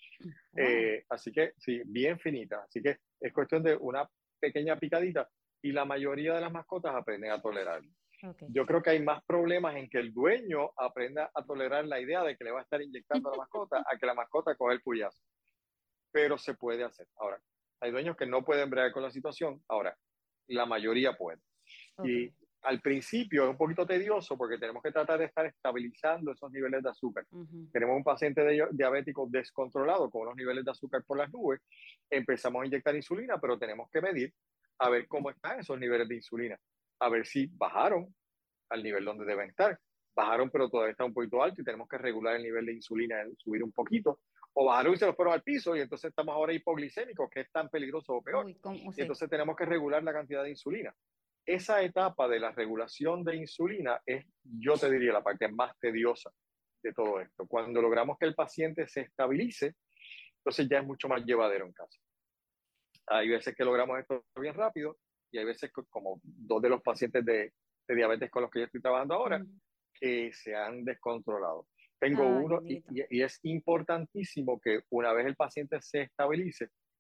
Así que, sí, bien finitas. Así que es cuestión de una pequeña picadita y la mayoría de las mascotas aprenden a tolerarlo. Yo creo que hay más problemas en que el dueño aprenda a tolerar la idea de que le va a estar inyectando a la mascota a que la mascota coge el puyazo. Pero se puede hacer. Ahora, hay dueños que no pueden bregar con la situación. Ahora, la mayoría puede. Y al principio es un poquito tedioso porque tenemos que tratar de estar estabilizando esos niveles de azúcar. Tenemos un paciente diabético descontrolado con unos niveles de azúcar por las nubes. Empezamos a inyectar insulina, pero tenemos que medir a ver cómo están esos niveles de insulina. A ver si bajaron al nivel donde deben estar. Bajaron, pero todavía está un poquito alto y tenemos que regular el nivel de insulina, subir un poquito. O bajaron y se los fueron al piso y entonces estamos ahora hipoglicémicos, que es tan peligroso o peor. Y entonces tenemos que regular la cantidad de insulina. Esa etapa de la regulación de insulina es, yo te diría, la parte más tediosa de todo esto. Cuando logramos que el paciente se estabilice, entonces ya es mucho más llevadero en casa. Hay veces que logramos esto bien rápido y hay veces que, como 2 de los pacientes de diabetes con los que yo estoy trabajando ahora, que se han descontrolado. Tengo uno y es importantísimo que una vez el paciente se estabilice,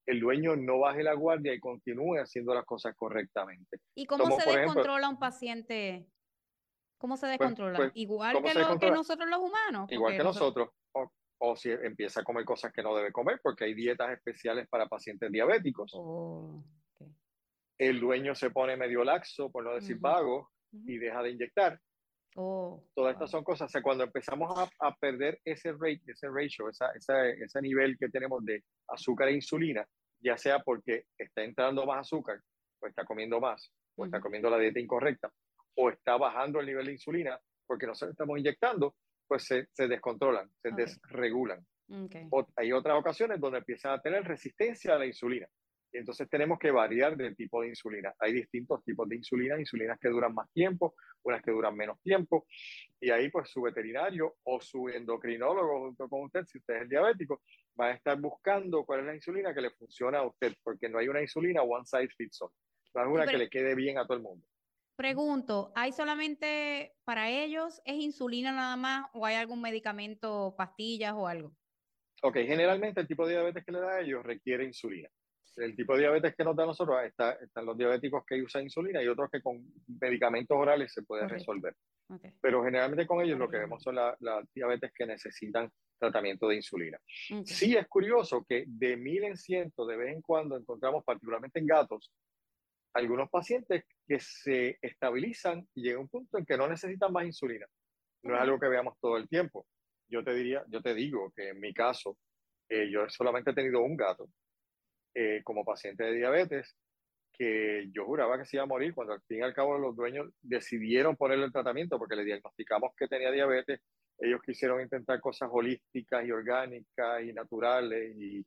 el dueño no baje la guardia y continúe haciendo las cosas correctamente. ¿Y cómo se descontrola un paciente? ¿Cómo se Pues, descontrola? pues, Igual ¿cómo que se lo que descontrola? nosotros los humanos. Igual que nosotros. O si empieza a comer cosas que no debe comer, porque hay dietas especiales para pacientes diabéticos. Oh, okay. El dueño se pone medio laxo, por no decir vago, y deja de inyectar. Todas estas son cosas. O sea, cuando empezamos a perder ese ratio, ese nivel que tenemos de azúcar e insulina, ya sea porque está entrando más azúcar, o está comiendo más, o está comiendo la dieta incorrecta, o está bajando el nivel de insulina porque nosotros estamos inyectando, pues se descontrolan, se desregulan. Hay otras ocasiones donde empiezan a tener resistencia a la insulina. Y entonces tenemos que variar del tipo de insulina. Hay distintos tipos de insulina, insulinas que duran más tiempo, unas que duran menos tiempo. Y ahí pues su veterinario o su endocrinólogo junto con usted, si usted es el diabético, va a estar buscando cuál es la insulina que le funciona a usted, porque no hay una insulina one size fits all. No es una que le quede bien a todo el mundo. Pregunto, ¿hay solamente para ellos, es insulina nada más o hay algún medicamento, pastillas o algo? Ok, generalmente el tipo de diabetes que le da a ellos requiere insulina. El tipo de diabetes que nos da a nosotros, están los diabéticos que usan insulina y otros que con medicamentos orales se puede resolver. Pero generalmente con ellos lo que vemos son las diabetes que necesitan tratamiento de insulina. Sí es curioso que de 1000 en 100 de vez en cuando encontramos, particularmente en gatos, algunos pacientes que se estabilizan y llega un punto en que no necesitan más insulina. No es algo que veamos todo el tiempo. Yo te digo que en mi caso, yo solamente he tenido un gato como paciente de diabetes que yo juraba que se iba a morir cuando al fin y al cabo los dueños decidieron ponerle el tratamiento porque le diagnosticamos que tenía diabetes. Ellos quisieron intentar cosas holísticas y orgánicas y naturales y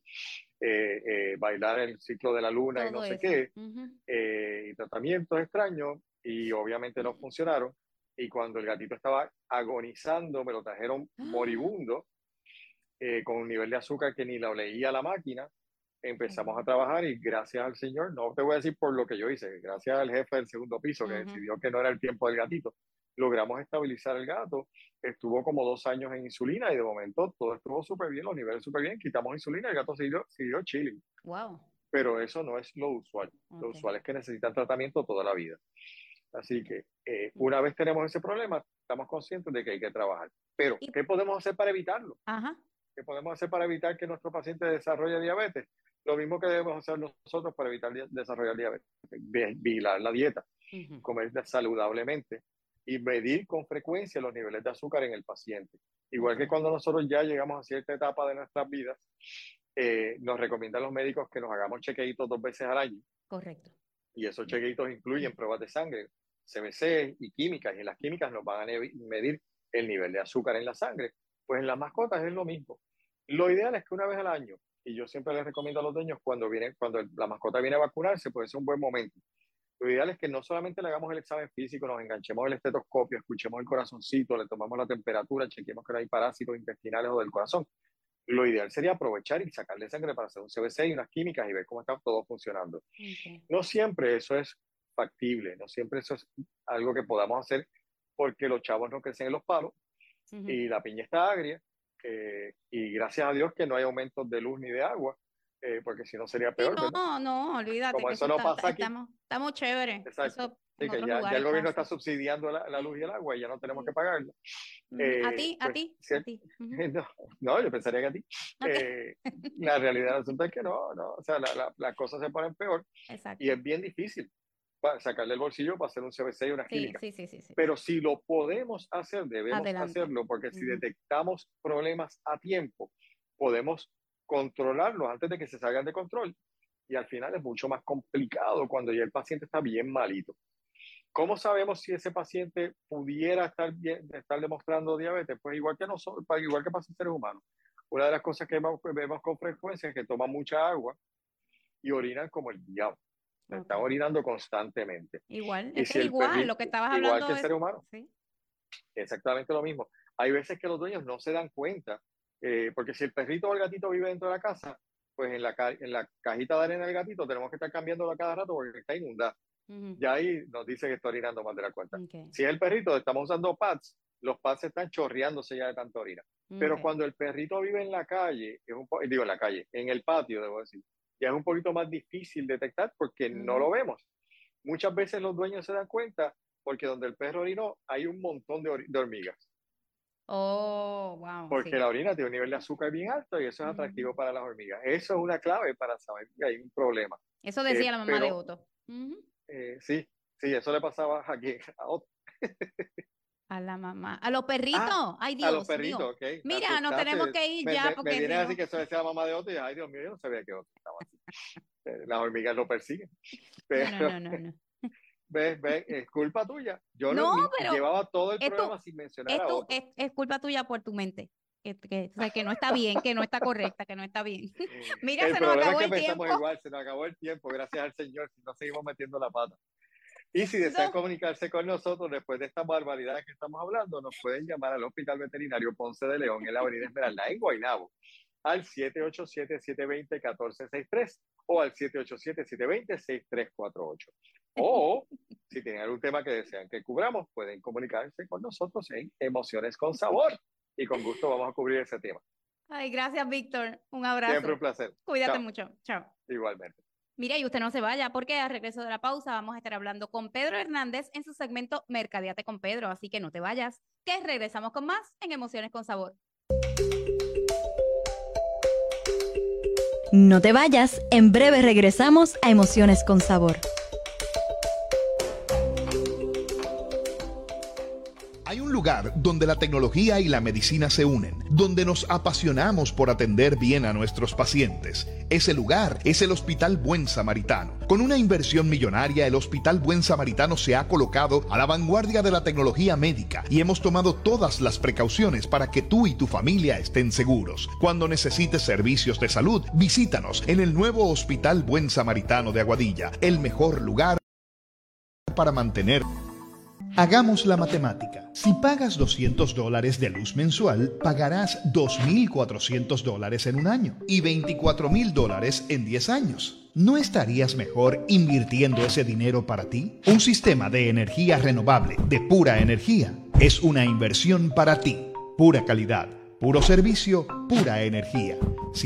bailar el ciclo de la luna todo y no sé qué, y tratamientos extraños y obviamente no funcionaron. Y cuando el gatito estaba agonizando, me lo trajeron moribundo, con un nivel de azúcar que ni lo leía la máquina. Empezamos a trabajar y gracias al Señor, no te voy a decir por lo que yo hice, gracias al jefe del segundo piso que decidió que no era el tiempo del gatito, logramos estabilizar el gato. Estuvo como 2 años en insulina y de momento todo estuvo súper bien, los niveles súper bien, quitamos insulina y el gato siguió chilling. Wow. Pero eso no es lo usual. Lo usual es que necesitan tratamiento toda la vida. Así que una vez tenemos ese problema, estamos conscientes de que hay que trabajar. Pero, ¿qué podemos hacer para evitarlo? ¿Qué podemos hacer para evitar que nuestro paciente desarrolle diabetes? Lo mismo que debemos hacer nosotros para evitar desarrollar diabetes. Vigilar la dieta, comer saludablemente y medir con frecuencia los niveles de azúcar en el paciente. Igual que cuando nosotros ya llegamos a cierta etapa de nuestras vidas, nos recomiendan los médicos que nos hagamos chequeitos 2 veces al año. Correcto. Y esos chequeitos incluyen pruebas de sangre, CBC y químicas. Y en las químicas nos van a medir el nivel de azúcar en la sangre. Pues en las mascotas es lo mismo. Lo ideal es que una vez al año, y yo siempre les recomiendo a los dueños cuando la mascota viene a vacunarse, puede ser un buen momento. Lo ideal es que no solamente le hagamos el examen físico, nos enganchemos el estetoscopio, escuchemos el corazoncito, le tomamos la temperatura, chequemos que no hay parásitos intestinales o del corazón. Lo ideal sería aprovechar y sacarle sangre para hacer un CBC y unas químicas y ver cómo está todo funcionando. No siempre eso es factible, no siempre eso es algo que podamos hacer porque los chavos no crecen en los palos y la piña está agria, y gracias a Dios que no hay aumentos de luz ni de agua, porque si no sería peor. No, olvídate. Como que eso no pasa aquí. Estamos chéveres. Exacto. Sí, que ya el gobierno está subsidiando la luz y el agua y ya no tenemos que pagarla. ¿A ti? No, yo pensaría que a ti. La realidad del asunto es que no, o sea, las cosas se ponen peor. Exacto. Y es bien difícil sacarle el bolsillo para hacer un CBC y unas químicas. Sí. Pero si lo podemos hacer, debemos hacerlo, porque si detectamos problemas a tiempo, podemos controlarlos antes de que se salgan de control. Y al final es mucho más complicado cuando ya el paciente está bien malito. ¿Cómo sabemos si ese paciente pudiera estar demostrando diabetes? Pues igual que nosotros, igual que pasa en seres humanos. Una de las cosas que vemos con frecuencia es que toman mucha agua y orinan como el diablo. Están orinando constantemente. Igual, igual lo que estabas hablando. Igual que el ser humano. Sí. Exactamente lo mismo. Hay veces que los dueños no se dan cuenta, porque si el perrito o el gatito vive dentro de la casa, pues en la cajita de arena del gatito tenemos que estar cambiándola cada rato porque está inundada. Ya ahí nos dice que está orinando más de la cuenta. Si es el perrito, estamos usando pads, los pads están chorreándose ya de tanta orina. Pero cuando el perrito vive en la calle, en el patio, debo decir, ya es un poquito más difícil detectar porque no lo vemos. Muchas veces los dueños se dan cuenta porque donde el perro orinó hay un montón de hormigas. Oh, wow. Porque la orina tiene un nivel de azúcar bien alto y eso es atractivo para las hormigas. Eso es una clave para saber que hay un problema. Eso decía la mamá de Otto. Sí, eso le pasaba aquí a Otto. A la mamá. A los perritos. Ay, Dios a los perritos, mío. ok. Mira, nos tenemos que ir ya. Porque me viene a decir que eso decía la mamá de Otto y ay, Dios mío, yo no sabía que Otto estaba así. Las hormigas lo persiguen. Pero, no. ¿Ves? Es culpa tuya. Yo pero llevaba todo el programa sin mencionar a Otto. Es culpa tuya por tu mente. O sea, que no está bien, que no está correcta, que no está bien. Mira, se nos acabó el tiempo. Igual, se nos acabó el tiempo, gracias al Señor, si no seguimos metiendo la pata. Y si desean comunicarse con nosotros después de estas barbaridades que estamos hablando, nos pueden llamar al Hospital Veterinario Ponce de León en la Avenida Esmeralda, en Guaynabo, al 787-720-1463 o al 787-720-6348. O, si tienen algún tema que desean que cubramos, pueden comunicarse con nosotros en Emociones con Sabor. Y con gusto vamos a cubrir ese tema. Ay, gracias, Víctor. Un abrazo. Siempre un placer. Cuídate mucho. Chao. Igualmente. Mira, y usted no se vaya porque al regreso de la pausa vamos a estar hablando con Pedro Hernández en su segmento Mercadeate con Pedro. Así que no te vayas, que regresamos con más en Emociones con Sabor. No te vayas, en breve regresamos a Emociones con Sabor. Hay un lugar donde la tecnología y la medicina se unen, donde nos apasionamos por atender bien a nuestros pacientes. Ese lugar es el Hospital Buen Samaritano. Con una inversión millonaria, el Hospital Buen Samaritano se ha colocado a la vanguardia de la tecnología médica y hemos tomado todas las precauciones para que tú y tu familia estén seguros. Cuando necesites servicios de salud, visítanos en el nuevo Hospital Buen Samaritano de Aguadilla, el mejor lugar para mantener. Hagamos la matemática. Si pagas $200 de luz mensual, pagarás $2,400 en un año y $24,000 en 10 años. ¿No estarías mejor invirtiendo ese dinero para ti? Un sistema de energía renovable, de pura energía, es una inversión para ti. Pura calidad, puro servicio, pura energía.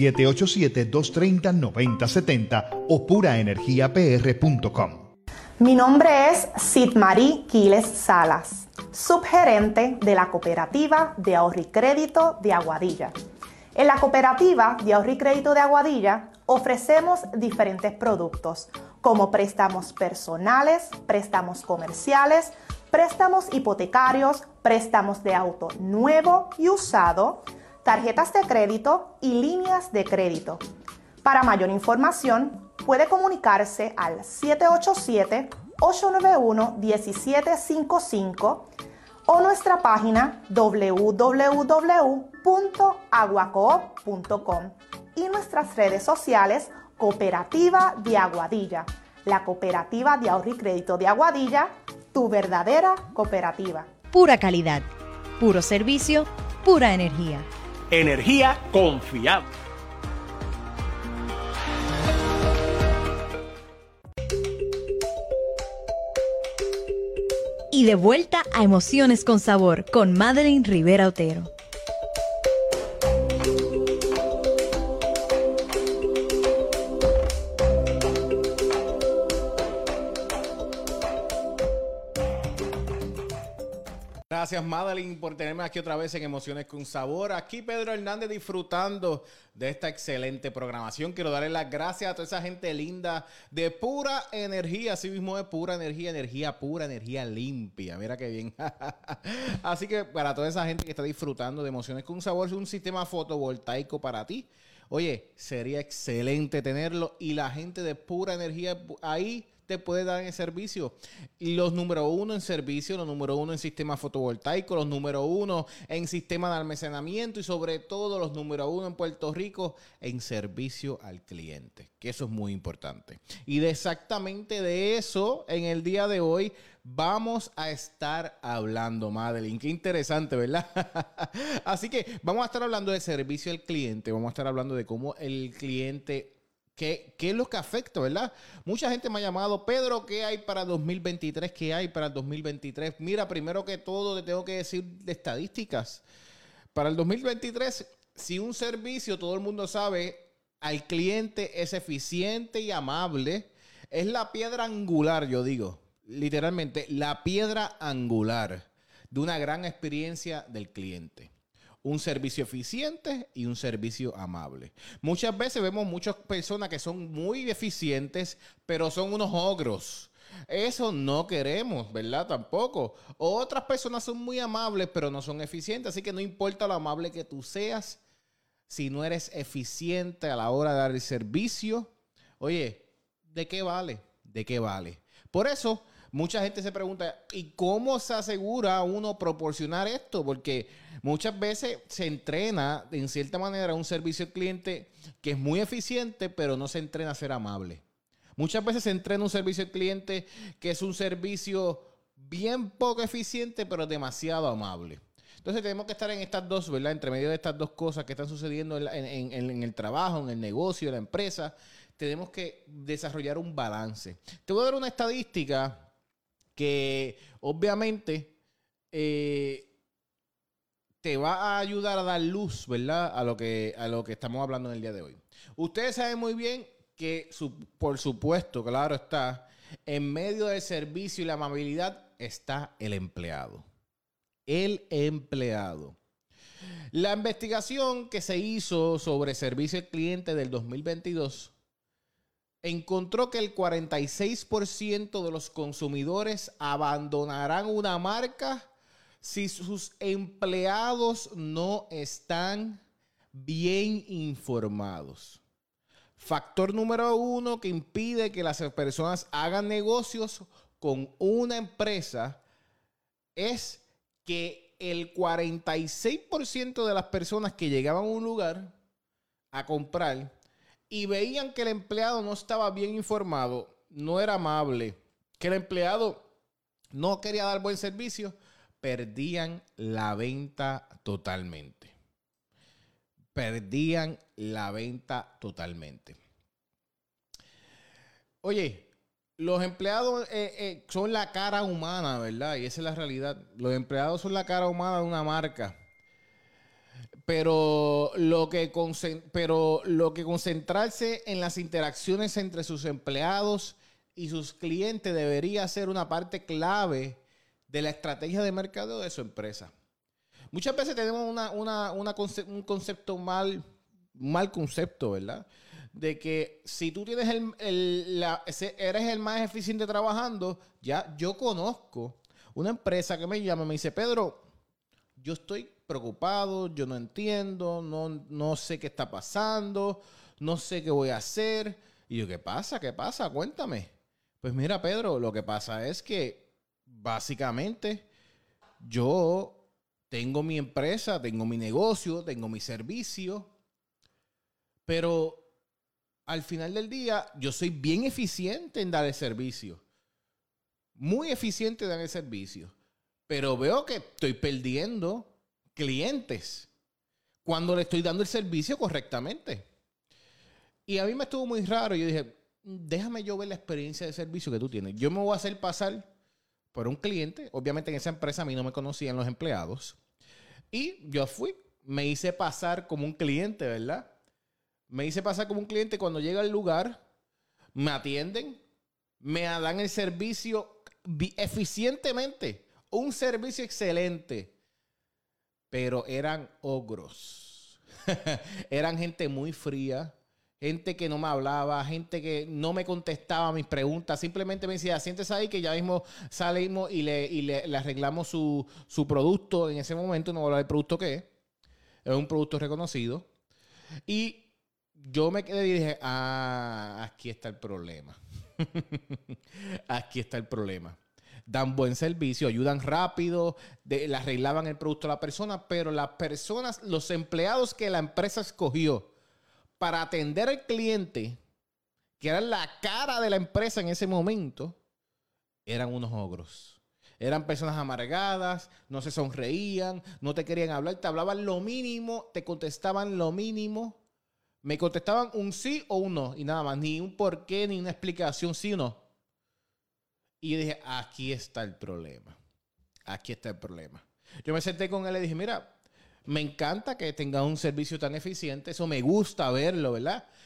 787-230-9070 o puraenergiapr.com. Mi nombre es Sidmarí Quiles Salas, subgerente de la Cooperativa de Ahorro y Crédito de Aguadilla. En la Cooperativa de Ahorro y Crédito de Aguadilla ofrecemos diferentes productos como préstamos personales, préstamos comerciales, préstamos hipotecarios, préstamos de auto nuevo y usado, tarjetas de crédito y líneas de crédito. Para mayor información, puede comunicarse al 787-891-1755 o nuestra página www.aguacoop.com y nuestras redes sociales Cooperativa de Aguadilla, la Cooperativa de Ahorro y Crédito de Aguadilla, tu verdadera cooperativa. Pura calidad, puro servicio, pura energía. Energía confiable. Y de vuelta a Emociones con Sabor con Madeline Rivera Otero. Gracias, Madeline, por tenerme aquí otra vez en Emociones con Sabor. Aquí Pedro Hernández disfrutando de esta excelente programación. Quiero darle las gracias a toda esa gente linda de Pura Energía. Así mismo es Pura Energía, energía pura, energía limpia. Mira qué bien. Así que para toda esa gente que está disfrutando de Emociones con Sabor, es un sistema fotovoltaico para ti. Oye, sería excelente tenerlo y la gente de Pura Energía ahí te puede dar el servicio. Y los número uno en servicio, los número uno en sistema fotovoltaico, los número uno en sistema de almacenamiento y sobre todo los número uno en Puerto Rico en servicio al cliente, que eso es muy importante. Y exactamente de eso en el día de hoy vamos a estar hablando, Madeline. Qué interesante, ¿verdad? Así que vamos a estar hablando de servicio al cliente, vamos a estar hablando de cómo el cliente... ¿Qué es lo que afecta, verdad? Mucha gente me ha llamado, Pedro, ¿qué hay para 2023? ¿Qué hay para el 2023? Mira, primero que todo te tengo que decir de estadísticas. Para el 2023, si un servicio, todo el mundo sabe al cliente es eficiente y amable, es la piedra angular, yo digo, literalmente, la piedra angular de una gran experiencia del cliente. Un servicio eficiente y un servicio amable. Muchas veces vemos muchas personas que son muy eficientes, pero son unos ogros. Eso no queremos, ¿verdad? Tampoco. Otras personas son muy amables, pero no son eficientes. Así que no importa lo amable que tú seas, si no eres eficiente a la hora de dar el servicio, oye, ¿de qué vale? ¿De qué vale? Por eso, mucha gente se pregunta, ¿y cómo se asegura uno proporcionar esto? Porque muchas veces se entrena, en cierta manera, un servicio al cliente que es muy eficiente, pero no se entrena a ser amable. Muchas veces se entrena un servicio al cliente que es un servicio bien poco eficiente, pero demasiado amable. Entonces tenemos que estar en estas dos, ¿verdad? Entre medio de estas dos cosas que están sucediendo en el trabajo, en el negocio, en la empresa, tenemos que desarrollar un balance. Te voy a dar una estadística que obviamente te va a ayudar a dar luz, ¿verdad? A lo que estamos hablando en el día de hoy. Ustedes saben muy bien que, por supuesto, claro está, en medio del servicio y la amabilidad está el empleado. El empleado. La investigación que se hizo sobre servicio al cliente del 2022 encontró que el 46% de los consumidores abandonarán una marca si sus empleados no están bien informados. Factor número 1 que impide que las personas hagan negocios con una empresa es que el 46% de las personas que llegaban a un lugar a comprar y veían que el empleado no estaba bien informado, no era amable, que el empleado no quería dar buen servicio, perdían la venta totalmente. Perdían la venta totalmente. Oye, los empleados son la cara humana, ¿verdad? Y esa es la realidad. Los empleados son la cara humana de una marca. Pero lo que concentrarse en las interacciones entre sus empleados y sus clientes debería ser una parte clave de la estrategia de mercadeo de su empresa. Muchas veces tenemos un concepto mal concepto, ¿verdad? De que si tú tienes eres el más eficiente trabajando, ya yo conozco una empresa que me llama y me dice, Pedro, yo estoy preocupado, yo no entiendo, no sé qué está pasando, no sé qué voy a hacer. Y yo, ¿qué pasa? ¿Qué pasa? Cuéntame. Pues mira, Pedro, lo que pasa es que básicamente yo tengo mi empresa, tengo mi negocio, tengo mi servicio, pero al final del día yo soy bien eficiente en dar el servicio. Muy eficiente en dar el servicio. Pero veo que estoy perdiendo clientes cuando le estoy dando el servicio correctamente. Y a mí me estuvo muy raro. Yo dije, déjame yo ver la experiencia de servicio que tú tienes. Yo me voy a hacer pasar por un cliente. Obviamente en esa empresa a mí no me conocían los empleados. Y yo me hice pasar como un cliente, ¿verdad? Me hice pasar como un cliente. Cuando llega al lugar, me atienden, me dan el servicio eficientemente. Un servicio excelente. Pero eran ogros. Eran gente muy fría. Gente que no me hablaba. Gente que no me contestaba mis preguntas. Simplemente me decía, siéntese ahí que ya mismo salimos y le arreglamos su producto. En ese momento no voy a hablar del producto que es. Es un producto reconocido. Y yo me quedé y dije, aquí está el problema. Aquí está el problema. Dan buen servicio, ayudan rápido, le arreglaban el producto a la persona, pero las personas, los empleados que la empresa escogió para atender al cliente, que eran la cara de la empresa en ese momento, eran unos ogros. Eran personas amargadas, no se sonreían, no te querían hablar, te hablaban lo mínimo, te contestaban lo mínimo. Me contestaban un sí o un no y nada más, ni un por qué, ni una explicación, sí o no. Y dije, aquí está el problema. Aquí está el problema. Yo me senté con él y le dije, mira, me encanta que tengas un servicio tan eficiente. Eso me gusta verlo, ¿verdad?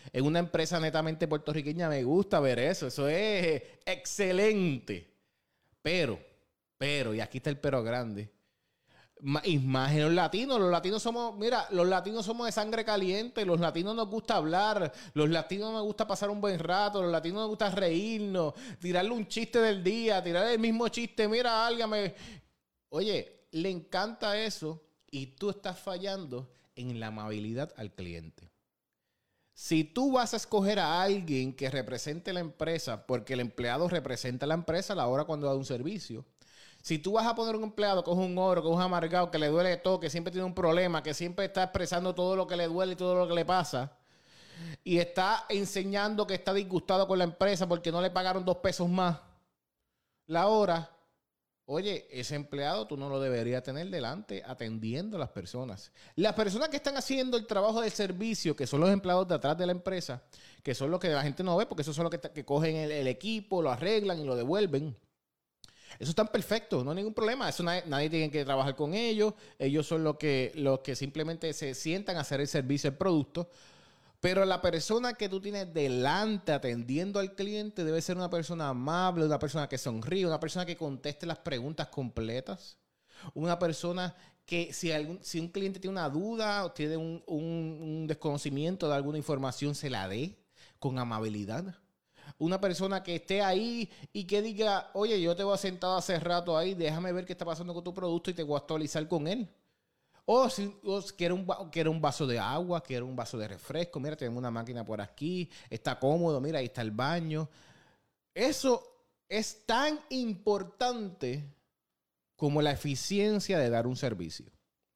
En una empresa netamente puertorriqueña me gusta ver eso. Eso es excelente. Pero, y aquí está el pero grande. Y más en los latinos somos, mira, los latinos somos de sangre caliente, los latinos nos gusta hablar, los latinos nos gusta pasar un buen rato, los latinos nos gusta reírnos, tirarle un chiste del día, tirarle el mismo chiste, mira, álgame. Oye, le encanta eso y tú estás fallando en la amabilidad al cliente. Si tú vas a escoger a alguien que represente la empresa, porque el empleado representa a la empresa a la hora cuando da un servicio. Si tú vas a poner un empleado que es un ogro, que es un amargado, que le duele todo, que siempre tiene un problema, que siempre está expresando todo lo que le duele y todo lo que le pasa, y está enseñando que está disgustado con la empresa porque no le pagaron 2 pesos más la hora, oye, ese empleado tú no lo deberías tener delante atendiendo a las personas. Las personas que están haciendo el trabajo de servicio, que son los empleados de atrás de la empresa, que son los que la gente no ve, porque esos son los que cogen el equipo, lo arreglan y lo devuelven. Eso está perfecto, no hay ningún problema. Eso nadie tiene que trabajar con ellos. Ellos son los que simplemente se sientan a hacer el servicio, el producto. Pero la persona que tú tienes delante atendiendo al cliente debe ser una persona amable, una persona que sonríe, una persona que conteste las preguntas completas. Una persona que si un cliente tiene una duda o tiene un desconocimiento de alguna información, se la dé con amabilidad. Una persona que esté ahí y que diga, oye, yo te voy a sentado hace rato ahí, déjame ver qué está pasando con tu producto y te voy a actualizar con él. O si quiere un vaso de agua, quiere un vaso de refresco, mira, tenemos una máquina por aquí, está cómodo, mira, ahí está el baño. Eso es tan importante como la eficiencia de dar un servicio.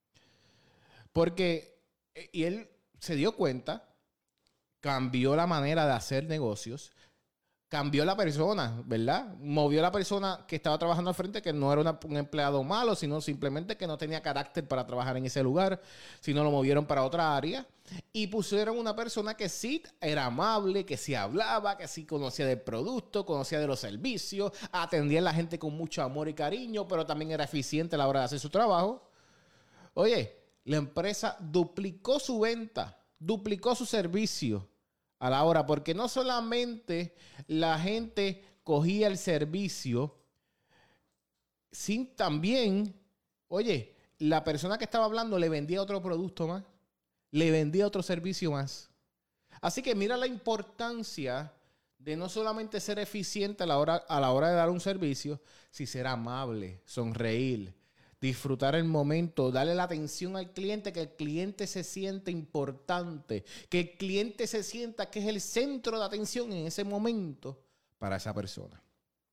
Porque, y él se dio cuenta, cambió la manera de hacer negocios, cambió la persona, ¿verdad? Movió a la persona que estaba trabajando al frente, que no era un empleado malo, sino simplemente que no tenía carácter para trabajar en ese lugar, sino lo movieron para otra área y pusieron una persona que sí era amable, que sí hablaba, que sí conocía del producto, conocía de los servicios, atendía a la gente con mucho amor y cariño, pero también era eficiente a la hora de hacer su trabajo. Oye, la empresa duplicó su venta, duplicó su servicio a la hora, porque no solamente la gente cogía el servicio, sin también, oye, la persona que estaba hablando le vendía otro producto más, le vendía otro servicio más. Así que mira la importancia de no solamente ser eficiente a la hora de dar un servicio, si ser amable, sonreír, disfrutar el momento, darle la atención al cliente, que el cliente se sienta importante, que el cliente se sienta que es el centro de atención en ese momento para esa persona.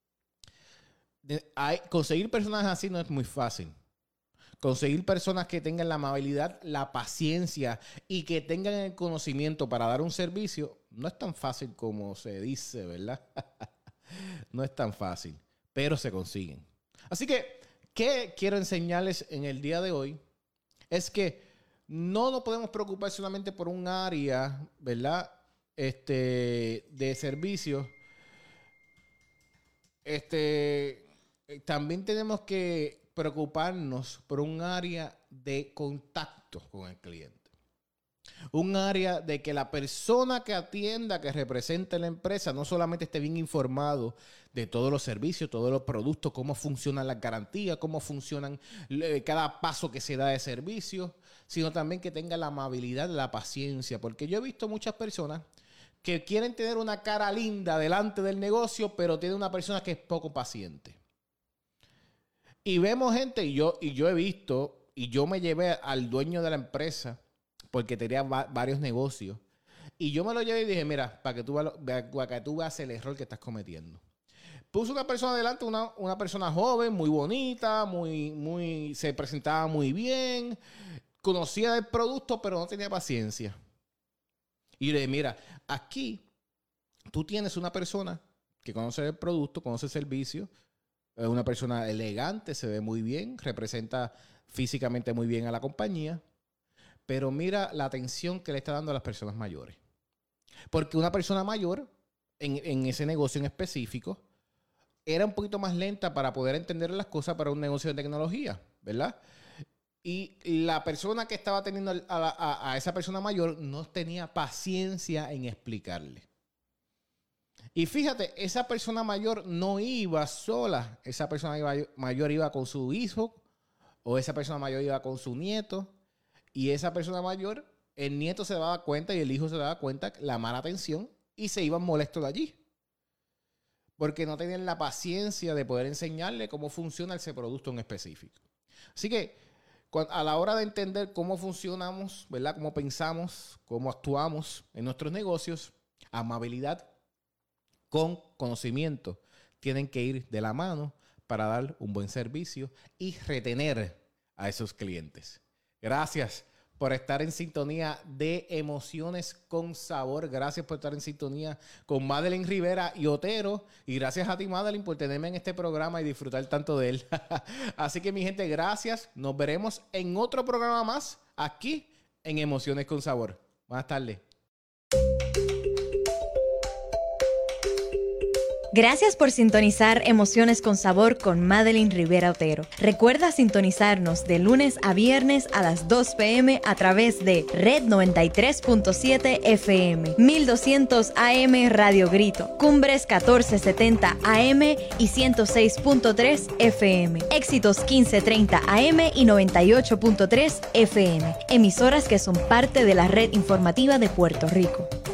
Conseguir personas así no es muy fácil. Conseguir personas que tengan la amabilidad, la paciencia y que tengan el conocimiento para dar un servicio no es tan fácil como se dice, ¿verdad? No es tan fácil, pero se consiguen. Así que ¿qué quiero enseñarles en el día de hoy? Es que no nos podemos preocupar solamente por un área, ¿verdad? De servicios. También tenemos que preocuparnos por un área de contacto con el cliente. Un área de que la persona que atienda, que represente la empresa, no solamente esté bien informado de todos los servicios, todos los productos, cómo funcionan las garantías, cómo funcionan cada paso que se da de servicio, sino también que tenga la amabilidad, la paciencia. Porque yo he visto muchas personas que quieren tener una cara linda delante del negocio, pero tiene una persona que es poco paciente. Y vemos gente, y yo he visto, y yo me llevé al dueño de la empresa, porque tenía varios negocios. Y yo me lo llevé y dije, mira, para que tú veas el error que estás cometiendo. Puso una persona delante, una persona joven, muy bonita, se presentaba muy bien, conocía el producto, pero no tenía paciencia. Y le dije, mira, aquí tú tienes una persona que conoce el producto, conoce el servicio, es una persona elegante, se ve muy bien, representa físicamente muy bien a la compañía. Pero mira la atención que le está dando a las personas mayores. Porque una persona mayor, en ese negocio en específico, era un poquito más lenta para poder entender las cosas para un negocio de tecnología, ¿verdad? Y la persona que estaba teniendo a esa persona mayor no tenía paciencia en explicarle. Y fíjate, esa persona mayor no iba sola. Esa persona mayor iba con su hijo, o esa persona mayor iba con su nieto. Y esa persona mayor, el nieto se daba cuenta y el hijo se daba cuenta la mala atención y se iban molestos de allí. Porque no tenían la paciencia de poder enseñarle cómo funciona ese producto en específico. Así que a la hora de entender cómo funcionamos, ¿verdad? Cómo pensamos, cómo actuamos en nuestros negocios, amabilidad con conocimiento tienen que ir de la mano para dar un buen servicio y retener a esos clientes. Gracias por estar en sintonía de Emociones con Sabor. Gracias por estar en sintonía con Madeline Rivera y Otero. Y gracias a ti, Madeline, por tenerme en este programa y disfrutar tanto de él. Así que, mi gente, gracias. Nos veremos en otro programa más aquí en Emociones con Sabor. Buenas tardes. Gracias por sintonizar Emociones con Sabor con Madeline Rivera Otero. Recuerda sintonizarnos de lunes a viernes a las 2 p.m. a través de Red 93.7 FM, 1200 AM Radio Grito, Cumbres 1470 AM y 106.3 FM, Éxitos 1530 AM y 98.3 FM, emisoras que son parte de la red informativa de Puerto Rico.